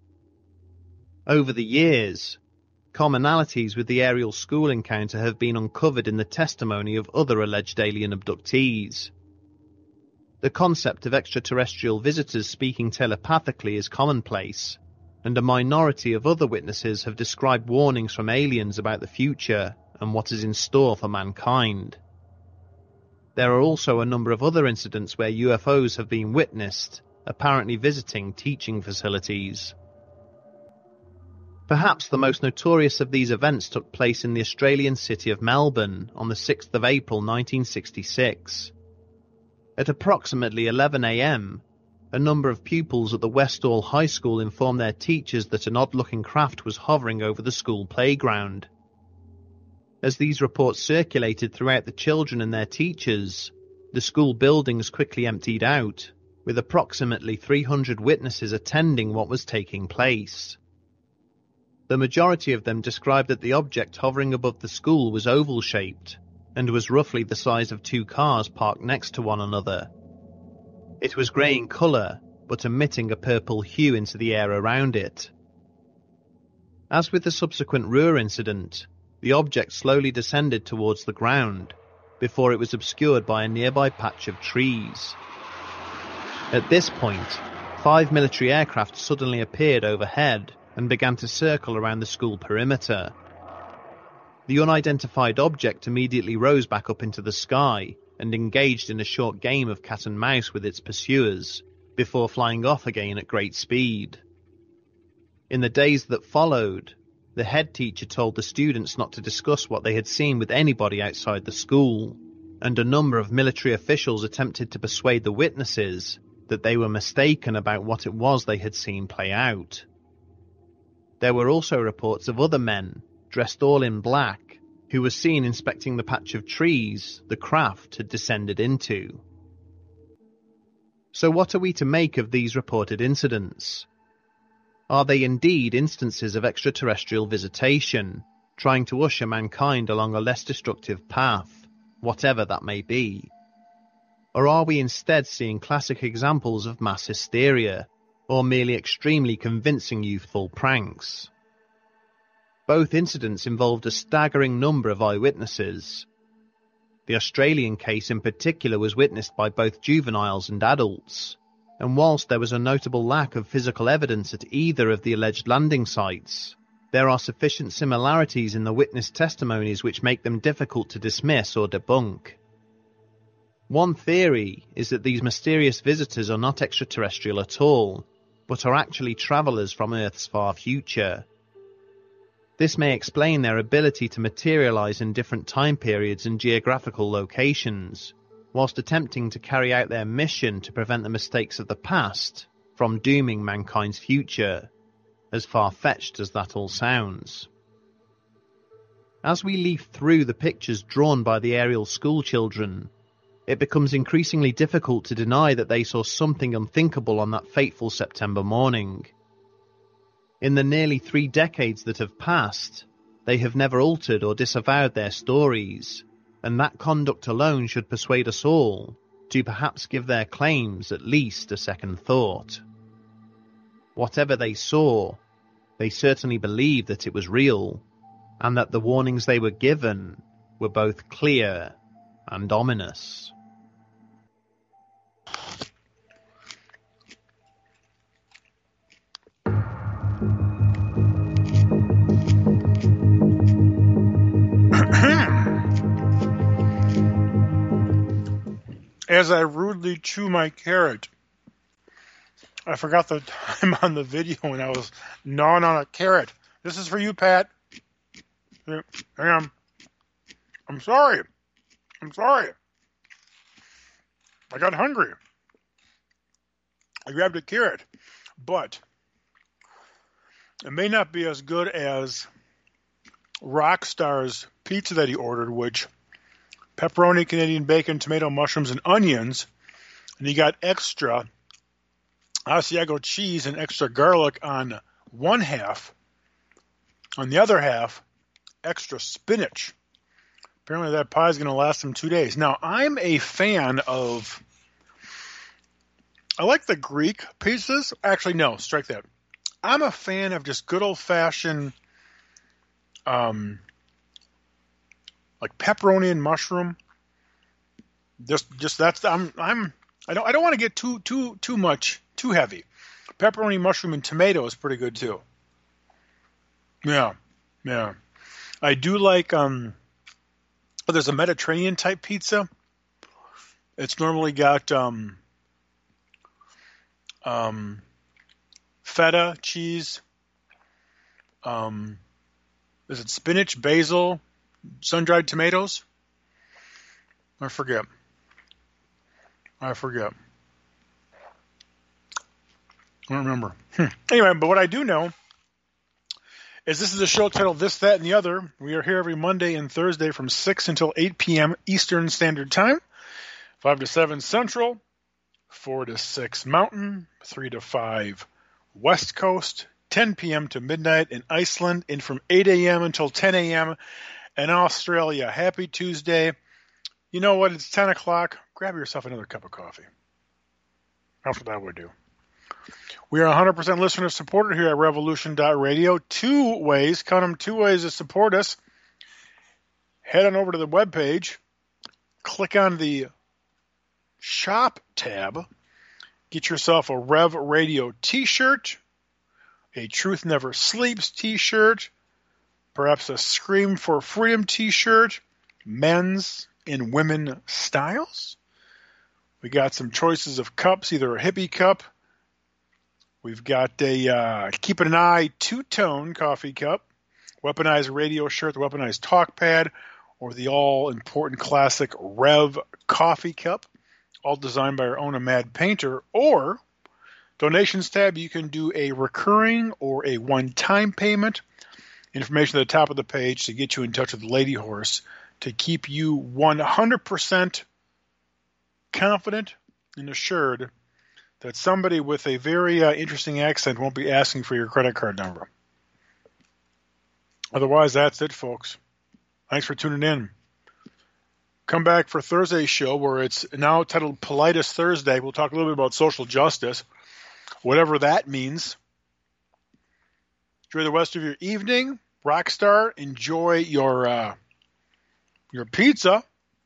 Over the years, commonalities with the aerial school encounter have been uncovered in the testimony of other alleged alien abductees. The concept of extraterrestrial visitors speaking telepathically is commonplace, and a minority of other witnesses have described warnings from aliens about the future and what is in store for mankind. There are also a number of other incidents where UFOs have been witnessed, apparently visiting teaching facilities. Perhaps the most notorious of these events took place in the Australian city of Melbourne on the 6th of April 1966. At approximately 11 a.m, a number of pupils at the Westall High School informed their teachers that an odd-looking craft was hovering over the school playground. As these reports circulated throughout the children and their teachers, the school buildings quickly emptied out, with approximately 300 witnesses attending what was taking place. The majority of them described that the object hovering above the school was oval-shaped and was roughly the size of two cars parked next to one another. It was grey in colour, but emitting a purple hue into the air around it. As with the subsequent Ruhr incident, the object slowly descended towards the ground, before it was obscured by a nearby patch of trees. At this point, 5 military aircraft suddenly appeared overhead and began to circle around the school perimeter. The unidentified object immediately rose back up into the sky and engaged in a short game of cat and mouse with its pursuers, before flying off again at great speed. In the days that followed, the head teacher told the students not to discuss what they had seen with anybody outside the school, and a number of military officials attempted to persuade the witnesses that they were mistaken about what it was they had seen play out. There were also reports of other men, dressed all in black, who were seen inspecting the patch of trees the craft had descended into. So what are we to make of these reported incidents? Are they indeed instances of extraterrestrial visitation, trying to usher mankind along a less destructive path, whatever that may be? Or are we instead seeing classic examples of mass hysteria, or merely extremely convincing youthful pranks? Both incidents involved a staggering number of eyewitnesses. The Australian case in particular was witnessed by both juveniles and adults, and whilst there was a notable lack of physical evidence at either of the alleged landing sites, there are sufficient similarities in the witness testimonies which make them difficult to dismiss or debunk. One theory is that these mysterious visitors are not extraterrestrial at all, but are actually travellers from Earth's far future. This may explain their ability to materialise in different time periods and geographical locations, whilst attempting to carry out their mission to prevent the mistakes of the past from dooming mankind's future, as far-fetched as that all sounds. As we leaf through the pictures drawn by the aerial school children, it becomes increasingly difficult to deny that they saw something unthinkable on that fateful September morning. In the nearly 3 decades that have passed, they have never altered or disavowed their stories, and that conduct alone should persuade us all to perhaps give their claims at least a second thought. Whatever they saw, they certainly believed that it was real, and that the warnings they were given were both clear and ominous. As I rudely chew my carrot, I forgot the time on the video when I was gnawing on a carrot. This is for you, Pat. Hang on. I'm sorry. I got hungry. I grabbed a carrot, but it may not be as good as Rockstar's pizza that he ordered, which pepperoni, Canadian bacon, tomato, mushrooms, and onions, and he got extra Asiago cheese and extra garlic on one half. On the other half, extra spinach. Apparently that pie is going to last him 2 days. Now, I'm a fan of... I like the Greek pizzas. Actually, no, strike that. I'm a fan of just good old-fashioned like pepperoni and mushroom. Just that's I don't want to get too much, too heavy. Pepperoni, mushroom, and tomato is pretty good too. Yeah. I do like there's a Mediterranean type pizza. It's normally got feta cheese. Is it spinach, basil, sun-dried tomatoes? I forget. I don't remember. Anyway, but what I do know is this is a show titled This, That, and the Other. We are here every Monday and Thursday from 6 until 8 p.m. Eastern Standard Time, 5 to 7 Central, 4 to 6 Mountain, 3 to 5 West Coast, 10 p.m. to midnight in Iceland, and from 8 a.m. until 10 a.m. in Australia. Happy Tuesday. You know what? It's 10 o'clock. Grab yourself another cup of coffee. That's what I would do. We are 100% listener supported here at Revolution.radio. 2 ways, count them, 2 ways to support us. Head on over to the webpage. Click on the shop tab. Get yourself a Rev Radio t-shirt, a Truth Never Sleeps t-shirt, perhaps a Scream for Freedom t-shirt, men's and women styles. We got some choices of cups, either a hippie cup. We've got a Keep an Eye two-tone coffee cup, weaponized radio shirt, the weaponized talk pad, or the all-important classic Rev coffee cup, all designed by our own Mad Painter. Or donations tab, you can do a recurring or a one-time payment. Information at the top of the page to get you in touch with Lady Horse to keep you 100% confident and assured that somebody with a very interesting accent won't be asking for your credit card number. Otherwise, that's it, folks. Thanks for tuning in. Come back for Thursday's show, where it's now titled Politest Thursday. We'll talk a little bit about social justice, whatever that means. Enjoy the rest of your evening. Rockstar, enjoy your pizza.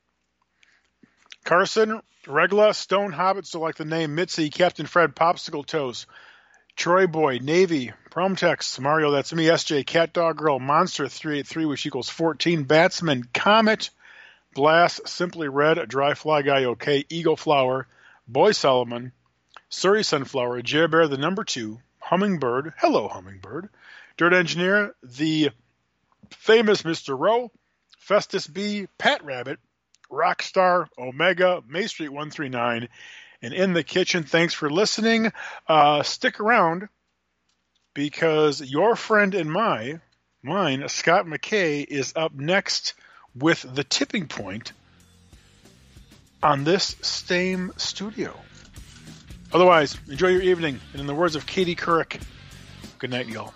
Carson, Regla, Stone Hobbit, so like the name, Mitzi, Captain Fred, Popsicle Toes, Troy Boy, Navy, Promtex, Mario, that's me, SJ, Cat Dog Girl, Monster 383, which equals 14, Batsman, Comet, Blast, Simply Red, Dry Fly Guy, OK, Eagle Flower, Boy Solomon, Surrey Sunflower, Jer Bear, the number 2, Hummingbird, hello Hummingbird, Dirt Engineer, the famous Mr. Rowe, Festus B, Pat Rabbit, Rockstar, Omega, May Street 139, and In the Kitchen. Thanks for listening. Stick around, because your friend and mine, Scott McKay, is up next with The Tipping Point on this same studio. Otherwise, enjoy your evening, and in the words of Katie Couric, good night, y'all.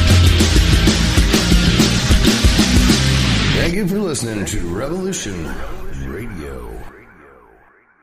Listening to Revolution